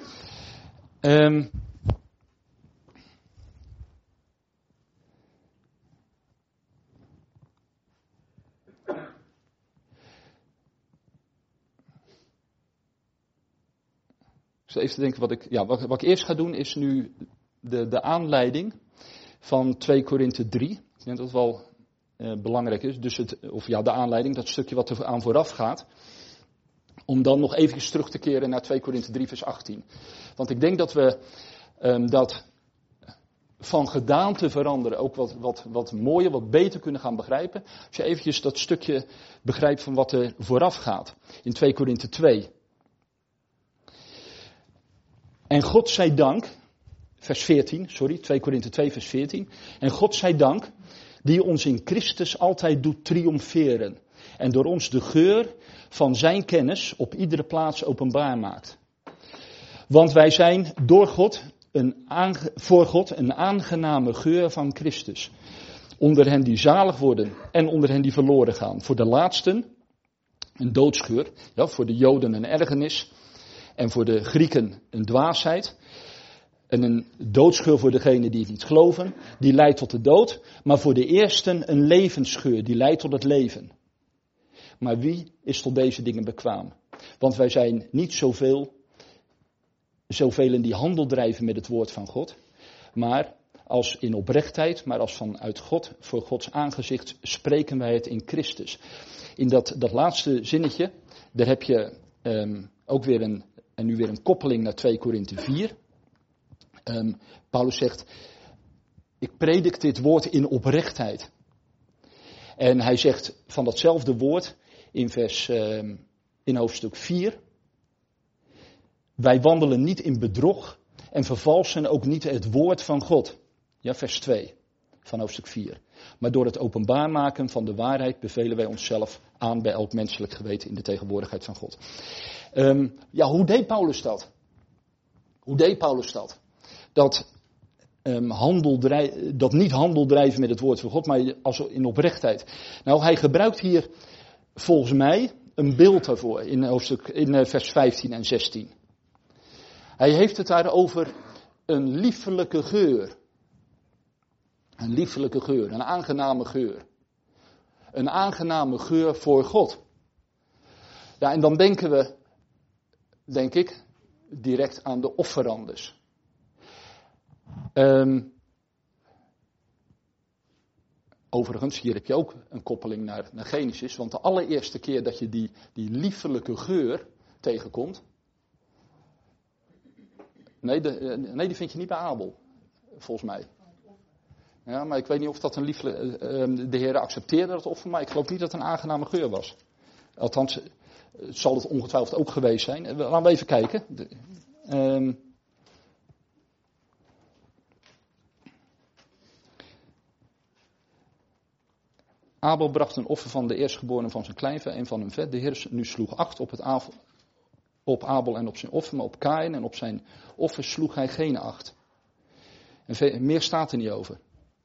Even te denken wat ik eerst ga doen is nu de aanleiding van 2 Korinthe 3. Ik denk dat het wel belangrijk is. Dus de aanleiding, dat stukje wat er aan vooraf gaat. Om dan nog even terug te keren naar 2 Korinthe 3 vers 18. Want ik denk dat we dat van gedaante veranderen ook wat mooier, wat beter kunnen gaan begrijpen. Als je eventjes dat stukje begrijpt van wat er vooraf gaat. In 2 Korinthe 2. En God zij dank, vers 14, 2 Korinthe 2 vers 14. En God zij dank, die ons in Christus altijd doet triomferen. En door ons de geur van zijn kennis op iedere plaats openbaar maakt. Want wij zijn voor God een aangename geur van Christus. Onder hen die zalig worden en onder hen die verloren gaan. Voor de laatsten een doodsgeur, voor de Joden een ergernis. En voor de Grieken een dwaasheid. En een doodsgeur voor degenen die het niet geloven. Die leidt tot de dood. Maar voor de eersten een levensgeur. Die leidt tot het leven. Maar wie is tot deze dingen bekwaam? Want wij zijn niet zoveel die handel drijven met het woord van God. Maar als in oprechtheid, maar als vanuit God, voor Gods aangezicht, spreken wij het in Christus. In dat laatste zinnetje, daar heb je ook weer een koppeling naar 2 Korinthe 4. Paulus zegt, ik predik dit woord in oprechtheid. En hij zegt van datzelfde woord in hoofdstuk 4. Wij wandelen niet in bedrog en vervalsen ook niet het woord van God. Ja, vers 2 van hoofdstuk 4. Maar door het openbaar maken van de waarheid bevelen wij onszelf aan bij elk menselijk geweten in de tegenwoordigheid van God. Hoe deed Paulus dat? Dat niet handel drijven met het woord van God, maar als in oprechtheid. Nou, hij gebruikt hier volgens mij een beeld daarvoor in vers 15 en 16. Hij heeft het daar over een liefelijke geur. Een liefelijke geur, een aangename geur. Een aangename geur voor God. Ja, en dan denken we, denk ik, direct aan de offerandes. Overigens, hier heb je ook een koppeling naar Genesis. Want de allereerste keer dat je die liefelijke geur tegenkomt. Nee, die vind je niet bij Abel, volgens mij. Ja, maar ik weet niet of dat een lieflijke. De Heer accepteerde dat offer, maar ik geloof niet dat het een aangename geur was. Althans, zal het ongetwijfeld ook geweest zijn. Laten we even kijken. Abel bracht een offer van de eerstgeborene van zijn kleinvee en van hun vet. De Heer nu sloeg acht op Abel en op zijn offer, maar op Kaïn en op zijn offer sloeg hij geen acht. En meer staat er niet over.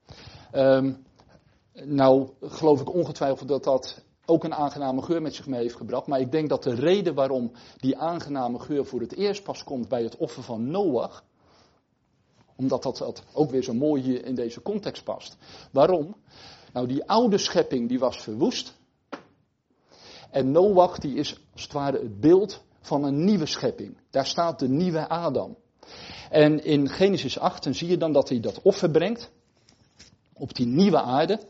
Nou, geloof ik ongetwijfeld dat dat ook een aangename geur met zich mee heeft gebracht. Maar ik denk dat de reden waarom die aangename geur voor het eerst pas komt bij het offer van Noach, omdat dat ook weer zo mooi hier in deze context past. Waarom? Nou, die oude schepping die was verwoest. En Noach die is als het ware het beeld van een nieuwe schepping. Daar staat de nieuwe Adam. En in Genesis 8 dan zie je dan dat hij dat offer brengt op die nieuwe aarde.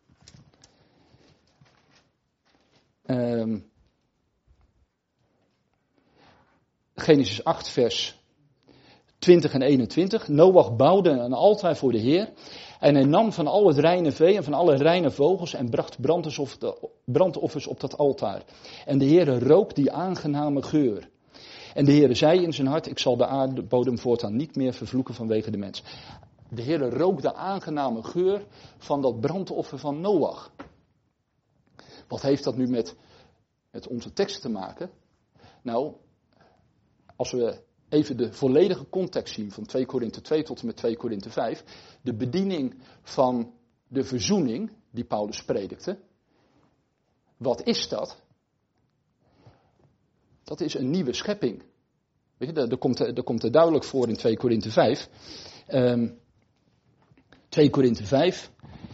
Genesis 8 vers 20 en 21. Noach bouwde een altaar voor de Heer. En hij nam van al het reine vee en van alle reine vogels en bracht brandoffers op dat altaar. En de Heer rook die aangename geur. En de Heer zei in zijn hart, ik zal de aardbodem voortaan niet meer vervloeken vanwege de mens. De Heer rook de aangename geur van dat brandoffer van Noach. Wat heeft dat nu met onze tekst te maken? Nou, als we even de volledige context zien van 2 Korinthe 2 tot en met 2 Korinthe 5. De bediening van de verzoening die Paulus predikte. Wat is dat? Dat is een nieuwe schepping. Weet je, dat komt er duidelijk voor in 2 Korinthe 5. 2 Korinthe 5.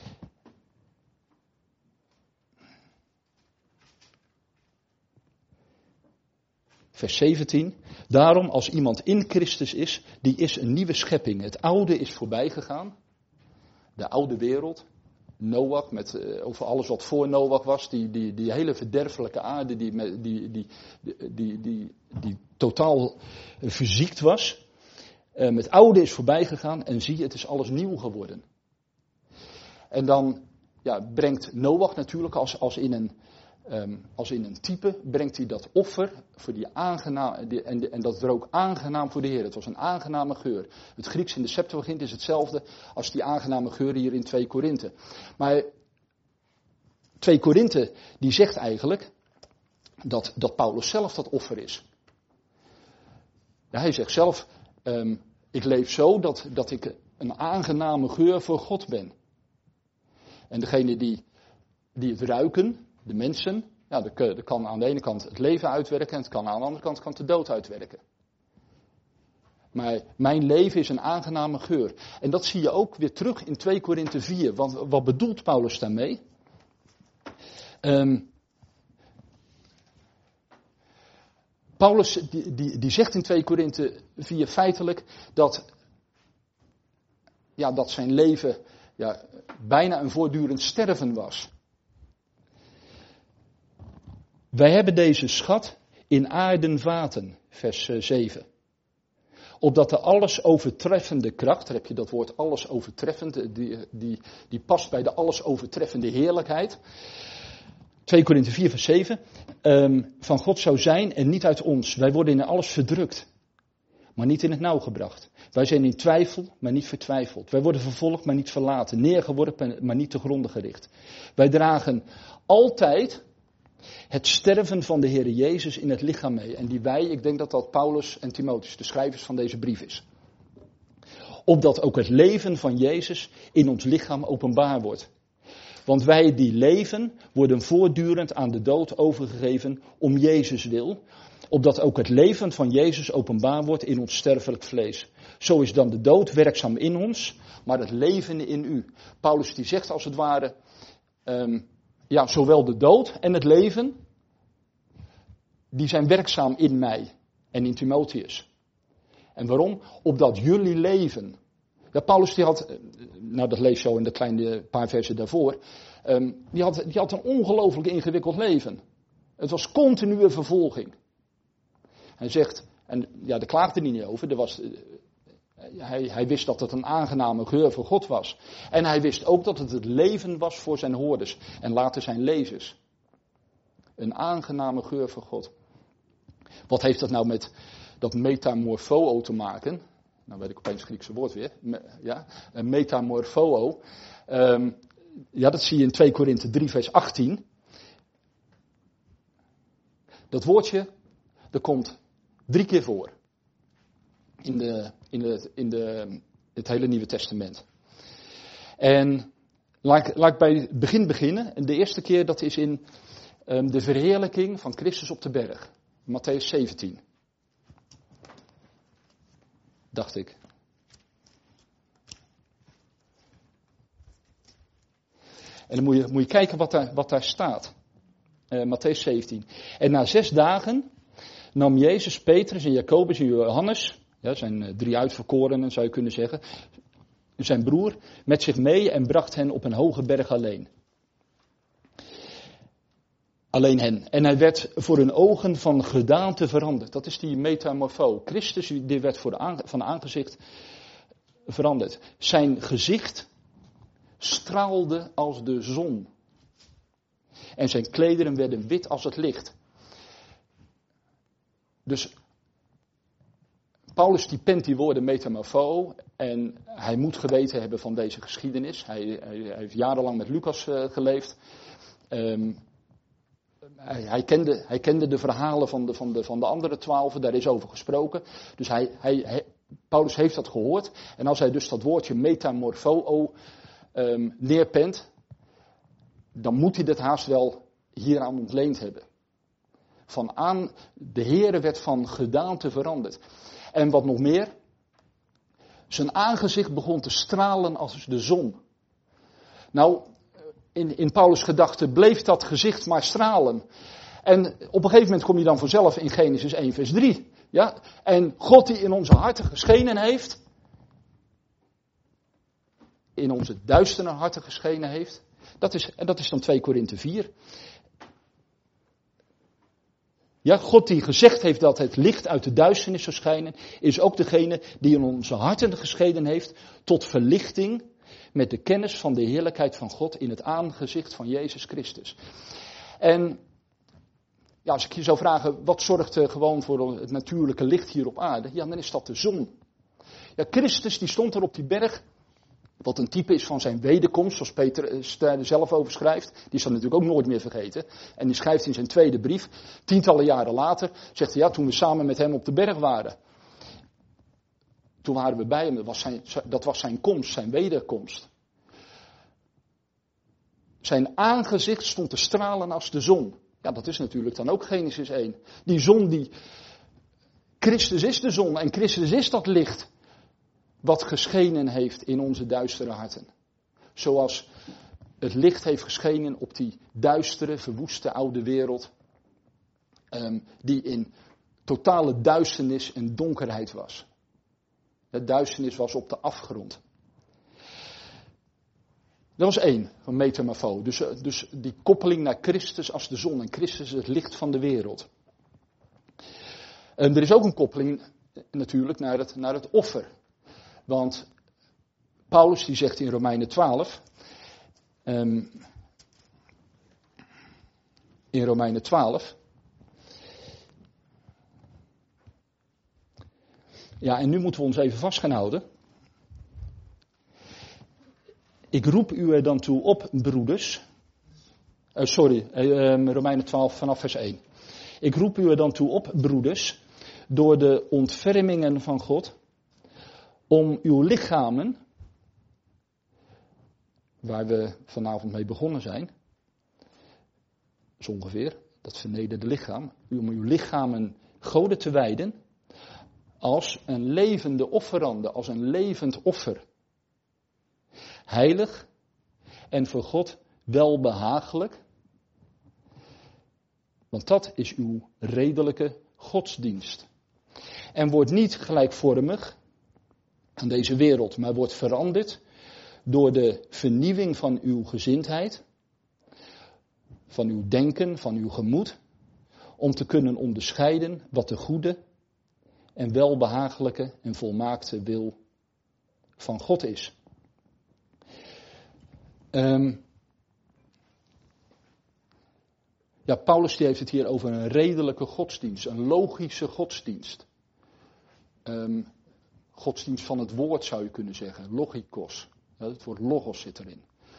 Vers 17. Daarom, als iemand in Christus is, die is een nieuwe schepping. Het oude is voorbij gegaan. De oude wereld. Noach, over alles wat voor Noach was. Die hele verderfelijke aarde die totaal verziekt was. Het oude is voorbij gegaan en zie je, het is alles nieuw geworden. En dan brengt Noach natuurlijk als in een type, brengt hij dat offer voor die aangenaam, en dat rook aangenaam voor de Heer. Het was een aangename geur. Het Grieks in de Septuagint is hetzelfde als die aangename geur hier in 2 Korinthe. Maar 2 Korinthe die zegt eigenlijk dat Paulus zelf dat offer is. Ja, hij zegt zelf, ik leef zo dat ik een aangename geur voor God ben. En degene die het ruiken, de mensen, dat kan aan de ene kant het leven uitwerken en het kan aan de andere kant de dood uitwerken. Maar mijn leven is een aangename geur. En dat zie je ook weer terug in 2 Korinthe 4. Want wat bedoelt Paulus daarmee? Paulus die zegt in 2 Korinthe 4 feitelijk dat zijn leven bijna een voortdurend sterven was. Wij hebben deze schat in aarden vaten, vers 7. Opdat de alles overtreffende kracht, daar heb je dat woord alles overtreffend, die past bij de alles overtreffende heerlijkheid. 2 Korinthe 4 vers 7, van God zou zijn en niet uit ons. Wij worden in alles verdrukt, maar niet in het nauw gebracht. Wij zijn in twijfel, maar niet vertwijfeld. Wij worden vervolgd, maar niet verlaten. Neergeworpen, maar niet te gronden gericht. Wij dragen altijd het sterven van de Heer Jezus in het lichaam mee. En ik denk dat Paulus en Timotheus, de schrijvers van deze brief is. Opdat ook het leven van Jezus in ons lichaam openbaar wordt. Want wij die leven, worden voortdurend aan de dood overgegeven om Jezus wil. Opdat ook het leven van Jezus openbaar wordt in ons sterfelijk vlees. Zo is dan de dood werkzaam in ons, maar het leven in u. Paulus die zegt als het ware, zowel de dood en het leven, die zijn werkzaam in mij en in Timotheus. En waarom? Opdat jullie leven. Ja, Paulus die had, dat lees je zo in de kleine paar versen daarvoor, die had een ongelooflijk ingewikkeld leven. Het was continue vervolging. Hij zegt, en daar klaagde hij niet over, hij wist dat het een aangename geur voor God was. En hij wist ook dat het leven was voor zijn hoorders en later zijn lezers. Een aangename geur voor God. Wat heeft dat nou met dat metamorpho te maken? Nou weet ik opeens het Griekse woord weer. Metamorpho. Dat zie je in 2 Korinthe 3 vers 18. Dat woordje, dat komt 3 keer voor. In het hele Nieuwe Testament. En laat ik bij het begin beginnen. En de eerste keer dat is in de verheerlijking van Christus op de berg. Mattheüs 17. Dacht ik. En dan moet je kijken wat daar staat. Mattheüs 17. En na 6 dagen nam Jezus, Petrus en Jacobus en Johannes, ja, zijn 3 uitverkorenen zou je kunnen zeggen, zijn broer, met zich mee en bracht hen op een hoge berg alleen. Alleen hen. En hij werd voor hun ogen van gedaante veranderd. Dat is die metamorfo. Christus, die werd van aangezicht veranderd. Zijn gezicht straalde als de zon. En zijn klederen werden wit als het licht. Dus Paulus die pent die woorden metamorfo. En hij moet geweten hebben van deze geschiedenis. Hij heeft jarenlang met Lucas geleefd. Hij kende de verhalen van de andere 12, daar is over gesproken. Dus Paulus heeft dat gehoord. En als hij dus dat woordje metamorfo neerpent, dan moet hij dat haast wel hieraan ontleend hebben. De Heere werd van gedaante veranderd. En wat nog meer, zijn aangezicht begon te stralen als de zon. Nou, in Paulus' gedachten bleef dat gezicht maar stralen. En op een gegeven moment kom je dan vanzelf in Genesis 1 vers 3. Ja? En God die in onze harten geschenen heeft, in onze duistere harten geschenen heeft, dat is dan 2 Korinthe 4. Ja, God die gezegd heeft dat het licht uit de duisternis zou schijnen, is ook degene die in onze harten geschenen heeft tot verlichting met de kennis van de heerlijkheid van God in het aangezicht van Jezus Christus. En ja, als ik je zou vragen, wat zorgt er gewoon voor het natuurlijke licht hier op aarde? Ja, dan is dat de zon. Ja, Christus die stond er op die berg, wat een type is van zijn wederkomst, zoals Petrus er zelf over schrijft. Die is dat natuurlijk ook nooit meer vergeten. En die schrijft in zijn tweede brief, tientallen jaren later, zegt hij, ja, toen we samen met hem op de berg waren. Toen waren we bij hem, dat was zijn komst, zijn wederkomst. Zijn aangezicht stond te stralen als de zon. Ja, dat is natuurlijk dan ook Genesis 1. Die zon Christus is de zon en Christus is dat licht wat geschenen heeft in onze duistere harten. Zoals het licht heeft geschenen op die duistere, verwoeste oude wereld. Die in totale duisternis en donkerheid was. De duisternis was op de afgrond. Dat was 1 van metamorfo. Dus die koppeling naar Christus als de zon. En Christus het licht van de wereld. Er is ook een koppeling natuurlijk naar het offer. Want Paulus die zegt in Romeinen 12. In Romeinen 12. Ja, en nu moeten we ons even vast gaan houden. Ik roep u er dan toe op, broeders. Romeinen 12 vanaf vers 1. Ik roep u er dan toe op, broeders, door de ontfermingen van God, om uw lichamen, waar we vanavond mee begonnen zijn, zo ongeveer, dat vernederde lichaam, om uw lichamen Gode te wijden, als een levende offerande, als een levend offer. Heilig en voor God welbehagelijk. Want dat is uw redelijke godsdienst. En wordt niet gelijkvormig aan deze wereld, maar wordt veranderd door de vernieuwing van uw gezindheid, van uw denken, van uw gemoed, om te kunnen onderscheiden wat de goede en welbehagelijke en volmaakte wil van God is. Paulus die heeft het hier over een redelijke godsdienst, een logische godsdienst. Godsdienst van het woord zou je kunnen zeggen, logikos. Het woord logos zit erin.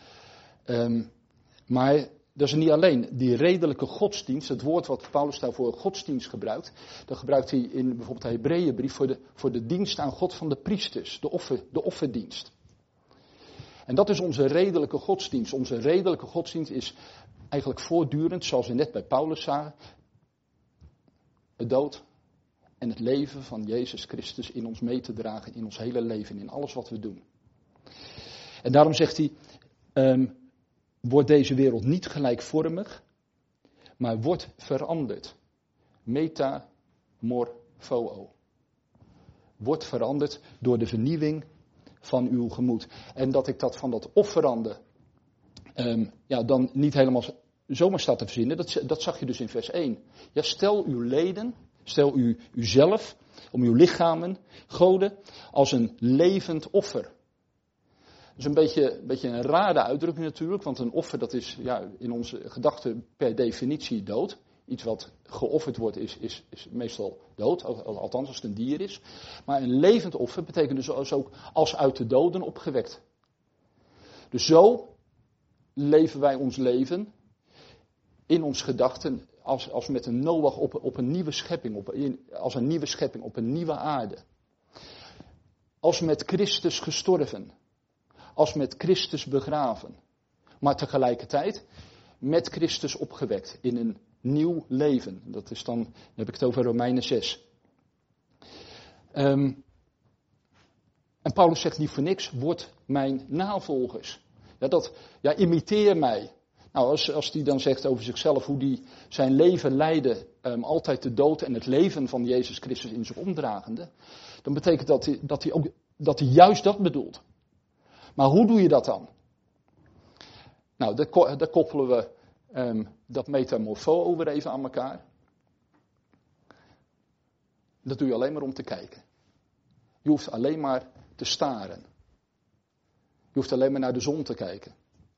Maar dat is niet alleen. Die redelijke godsdienst, het woord wat Paulus daarvoor godsdienst gebruikt, dat gebruikt hij in bijvoorbeeld de Hebreeënbrief voor de dienst aan God van de priesters, de offerdienst. En dat is onze redelijke godsdienst. Onze redelijke godsdienst is eigenlijk voortdurend, zoals we net bij Paulus zagen, het dood en het leven van Jezus Christus in ons mee te dragen, in ons hele leven, in alles wat we doen. En daarom zegt hij, wordt deze wereld niet gelijkvormig, maar wordt veranderd. metamorpho. Wordt veranderd door de vernieuwing van uw gemoed. En dat ik dat van dat offerande dan niet helemaal zomaar staat te verzinnen, dat zag je dus in vers 1. Ja, stel uw leden, stel uzelf, om uw lichamen, goden, als een levend offer. Dat is een beetje een rare uitdrukking natuurlijk, want een offer dat is in onze gedachten per definitie dood. Iets wat geofferd wordt is meestal dood, althans als het een dier is. Maar een levend offer betekent dus ook als uit de doden opgewekt. Dus zo leven wij ons leven in ons gedachten als met een Noach op een nieuwe schepping, als een nieuwe schepping, op een nieuwe aarde. Als met Christus gestorven, als met Christus begraven, maar tegelijkertijd met Christus opgewekt in een nieuw leven. Dat is dan heb ik het over Romeinen 6. En Paulus zegt niet voor niks, word mijn navolgers. Imiteer mij. Nou, als hij dan zegt over zichzelf hoe hij zijn leven leidde, altijd de dood en het leven van Jezus Christus in zich omdragende, dan betekent dat hij juist dat bedoelt. Maar hoe doe je dat dan? Nou, daar koppelen we dat metamorfo weer even aan elkaar. Dat doe je alleen maar om te kijken. Je hoeft alleen maar te staren. Je hoeft alleen maar naar de zon te kijken.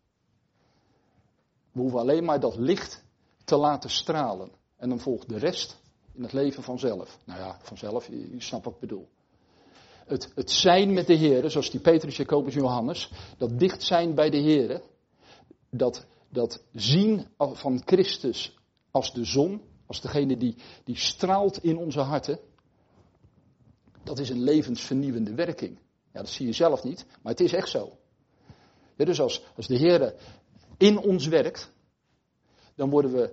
We hoeven alleen maar dat licht te laten stralen. En dan volgt de rest in het leven vanzelf. Nou ja, vanzelf, je snapt wat ik bedoel. Het zijn met de Heer, zoals die Petrus, Jacobus, Johannes, dat dicht zijn bij de Heer, dat zien van Christus als de zon, als degene die straalt in onze harten, dat is een levensvernieuwende werking. Ja, dat zie je zelf niet, maar het is echt zo. Ja, dus als de Heer in ons werkt, dan worden we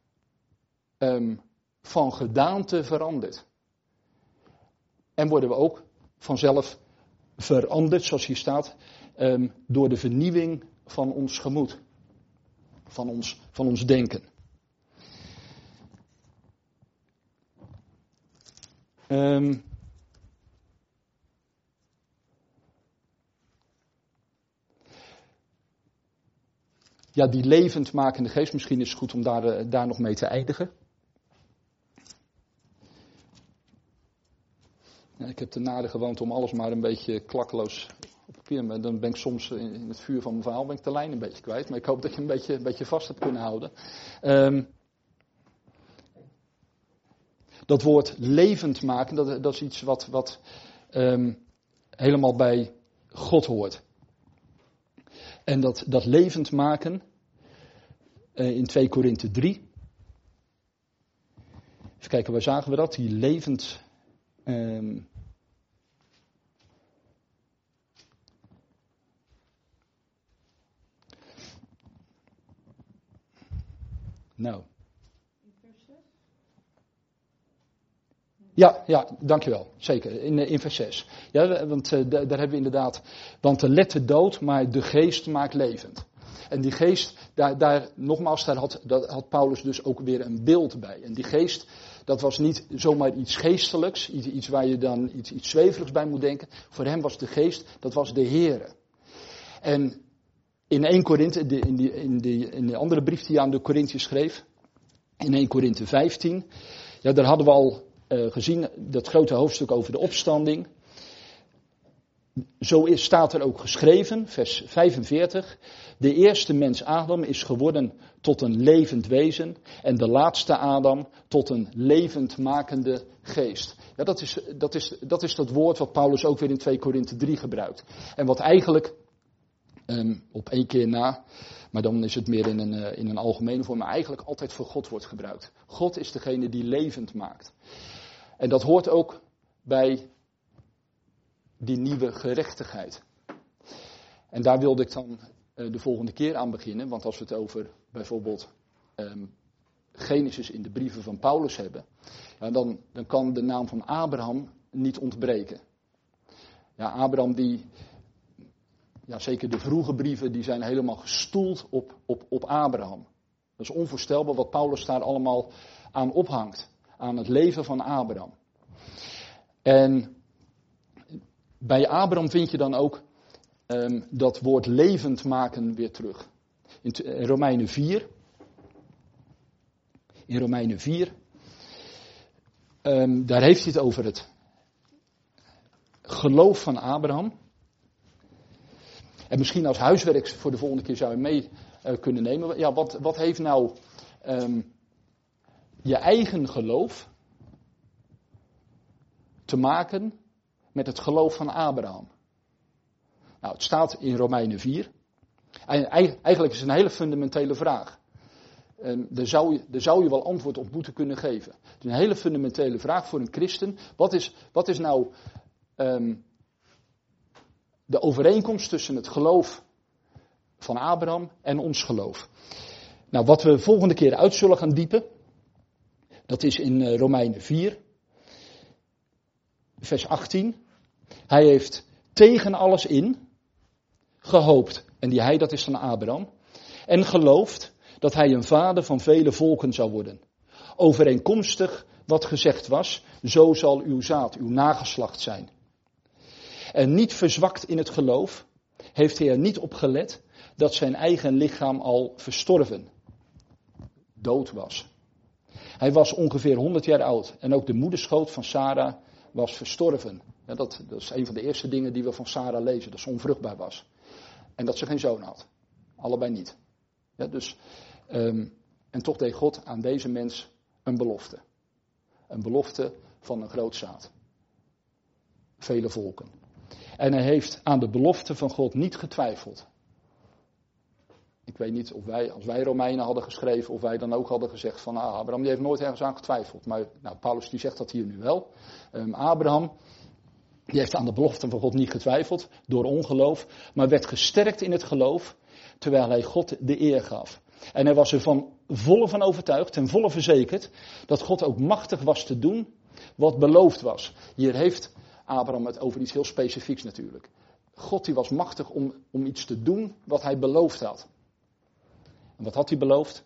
van gedaante veranderd. En worden we ook vanzelf veranderd, zoals hier staat, door de vernieuwing van ons gemoed. Van ons denken. Die levendmakende geest, misschien is het goed om daar nog mee te eindigen. Ik heb de nade gewoond om alles maar een beetje klakkeloos op papier. Maar dan ben ik soms in het vuur van mijn verhaal de lijn een beetje kwijt. Maar ik hoop dat je een beetje vast hebt kunnen houden. Dat woord levend maken, dat is iets wat helemaal bij God hoort. En dat levend maken in 2 Korinthe 3. Even kijken, waar zagen we dat? Die levend... Nou. Ja, dankjewel. Zeker, in vers 6. Ja, want daar hebben we inderdaad... Want de letter dood, maar de geest maakt levend. En die geest, daar had Paulus dus ook weer een beeld bij. En die geest, dat was niet zomaar iets geestelijks, iets waar je dan iets zweverigs bij moet denken. Voor hem was de geest, dat was de Heere. En in 1 Korinthe, in de andere brief die hij aan de Korinthiërs schreef, in 1 Korinthe 15, daar hadden we al gezien dat grote hoofdstuk over de opstanding. Zo staat er ook geschreven, vers 45, de eerste mens Adam is geworden tot een levend wezen en de laatste Adam tot een levendmakende geest. Ja, dat is dat woord wat Paulus ook weer in 2 Korinthe 3 gebruikt. En wat eigenlijk op 1 keer na, maar dan is het meer in een algemene vorm, maar eigenlijk altijd voor God wordt gebruikt. God is degene die levend maakt. En dat hoort ook bij die nieuwe gerechtigheid. En daar wilde ik dan de volgende keer aan beginnen, want als we het over bijvoorbeeld Genesis in de brieven van Paulus hebben, dan kan de naam van Abraham niet ontbreken. Ja, Abraham zeker de vroege brieven, die zijn helemaal gestoeld op Abraham. Dat is onvoorstelbaar wat Paulus daar allemaal aan ophangt. aan het leven van Abraham. En bij Abraham vind je dan ook dat woord levend maken weer terug. In Romeinen 4. In Romeinen 4. Daar heeft hij het over het geloof van Abraham. En misschien als huiswerk voor de volgende keer zou je mee kunnen nemen. Ja, wat heeft nou je eigen geloof te maken met het geloof van Abraham? Nou, het staat in Romeinen 4. Eigenlijk is het een hele fundamentele vraag. Daar zou je wel antwoord op moeten kunnen geven. Het is een hele fundamentele vraag voor een christen. Wat is nou de overeenkomst tussen het geloof van Abraham en ons geloof? Nou, wat we volgende keer uit zullen gaan diepen, dat is in Romeinen 4, vers 18. Hij heeft tegen alles in gehoopt. En die hij, dat is van Abraham. En geloofd dat hij een vader van vele volken zou worden. Overeenkomstig wat gezegd was, zo zal uw zaad, uw nageslacht zijn. En niet verzwakt in het geloof, heeft hij er niet op gelet dat zijn eigen lichaam al verstorven, dood was. Hij was ongeveer 100 jaar oud en ook de moederschoot van Sarah was verstorven. Ja, dat is een van de eerste dingen die we van Sarah lezen, dat ze onvruchtbaar was. En dat ze geen zoon had. Allebei niet. Ja, dus, en toch deed God aan deze mens een belofte. Een belofte van een groot zaad. Vele volken. En hij heeft aan de belofte van God niet getwijfeld. Ik weet niet of wij, als wij Romeinen hadden geschreven, of wij dan ook hadden gezegd van Abraham, die heeft nooit ergens aan getwijfeld. Maar nou, Paulus die zegt dat hier nu wel. Abraham, die heeft aan de belofte van God niet getwijfeld, door ongeloof, maar werd gesterkt in het geloof, terwijl hij God de eer gaf. En hij was er van volle van overtuigd, ten volle verzekerd, dat God ook machtig was te doen wat beloofd was. Hier heeft Abraham het over iets heel specifieks natuurlijk. God die was machtig om iets te doen wat hij beloofd had. En wat had hij beloofd?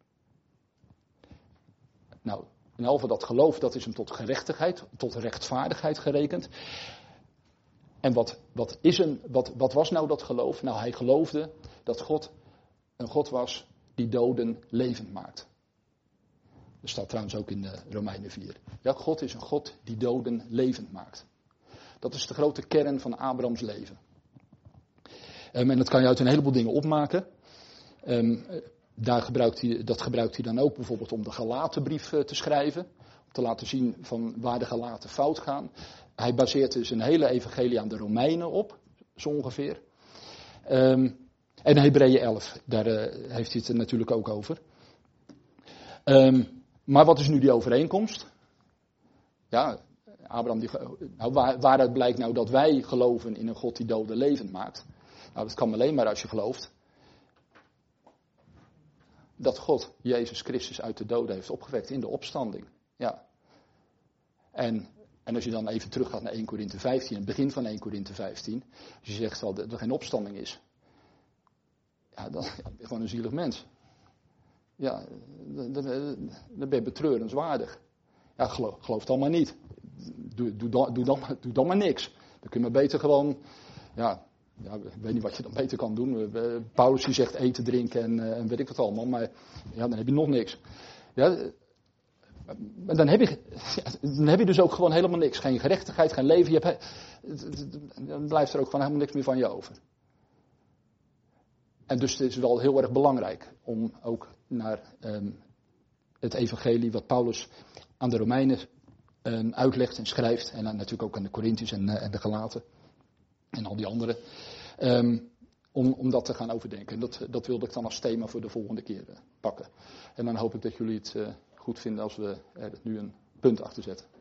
Nou, in halve dat geloof, dat is hem tot gerechtigheid, tot rechtvaardigheid gerekend. En wat was nou dat geloof? Nou, hij geloofde dat God een God was die doden levend maakt. Dat staat trouwens ook in Romeinen 4. Ja, God is een God die doden levend maakt. Dat is de grote kern van Abrahams leven. En dat kan je uit een heleboel dingen opmaken. Dat gebruikt hij dan ook bijvoorbeeld om de Galatenbrief te schrijven. Om te laten zien van waar de Galaten fout gaan. Hij baseert dus een hele evangelie aan de Romeinen op, zo ongeveer. En Hebreeën 11, daar heeft hij het natuurlijk ook over. Maar wat is nu die overeenkomst? Ja, Abraham, waaruit blijkt nou dat wij geloven in een God die doden levend maakt? Nou, dat kan alleen maar als je gelooft dat God Jezus Christus uit de doden heeft opgewekt in de opstanding. Ja. En als je dan even teruggaat naar 1 Korinthe 15, het begin van 1 Korinthe 15, als je zegt dat er geen opstanding is, ja, dan ben je gewoon een zielig mens. Ja, dan ben je betreurenswaardig. Ja, geloof dan maar niet. Doe dan maar niks. Dan kun je maar beter gewoon, ja, ik weet niet wat je dan beter kan doen. Paulus die zegt eten, drinken en weet ik wat allemaal, maar ja, dan heb je nog niks. Ja, dan heb je dus ook gewoon helemaal niks. Geen gerechtigheid, geen leven. Dan blijft er ook gewoon helemaal niks meer van je over. En dus het is wel heel erg belangrijk om ook naar het evangelie wat Paulus aan de Romeinen uitlegt en schrijft. En natuurlijk ook aan de Corinthiërs en de Galaten. En al die anderen. Om dat te gaan overdenken. En dat wilde ik dan als thema voor de volgende keer pakken. En dan hoop ik dat jullie het goed vinden als we er nu een punt achter zetten.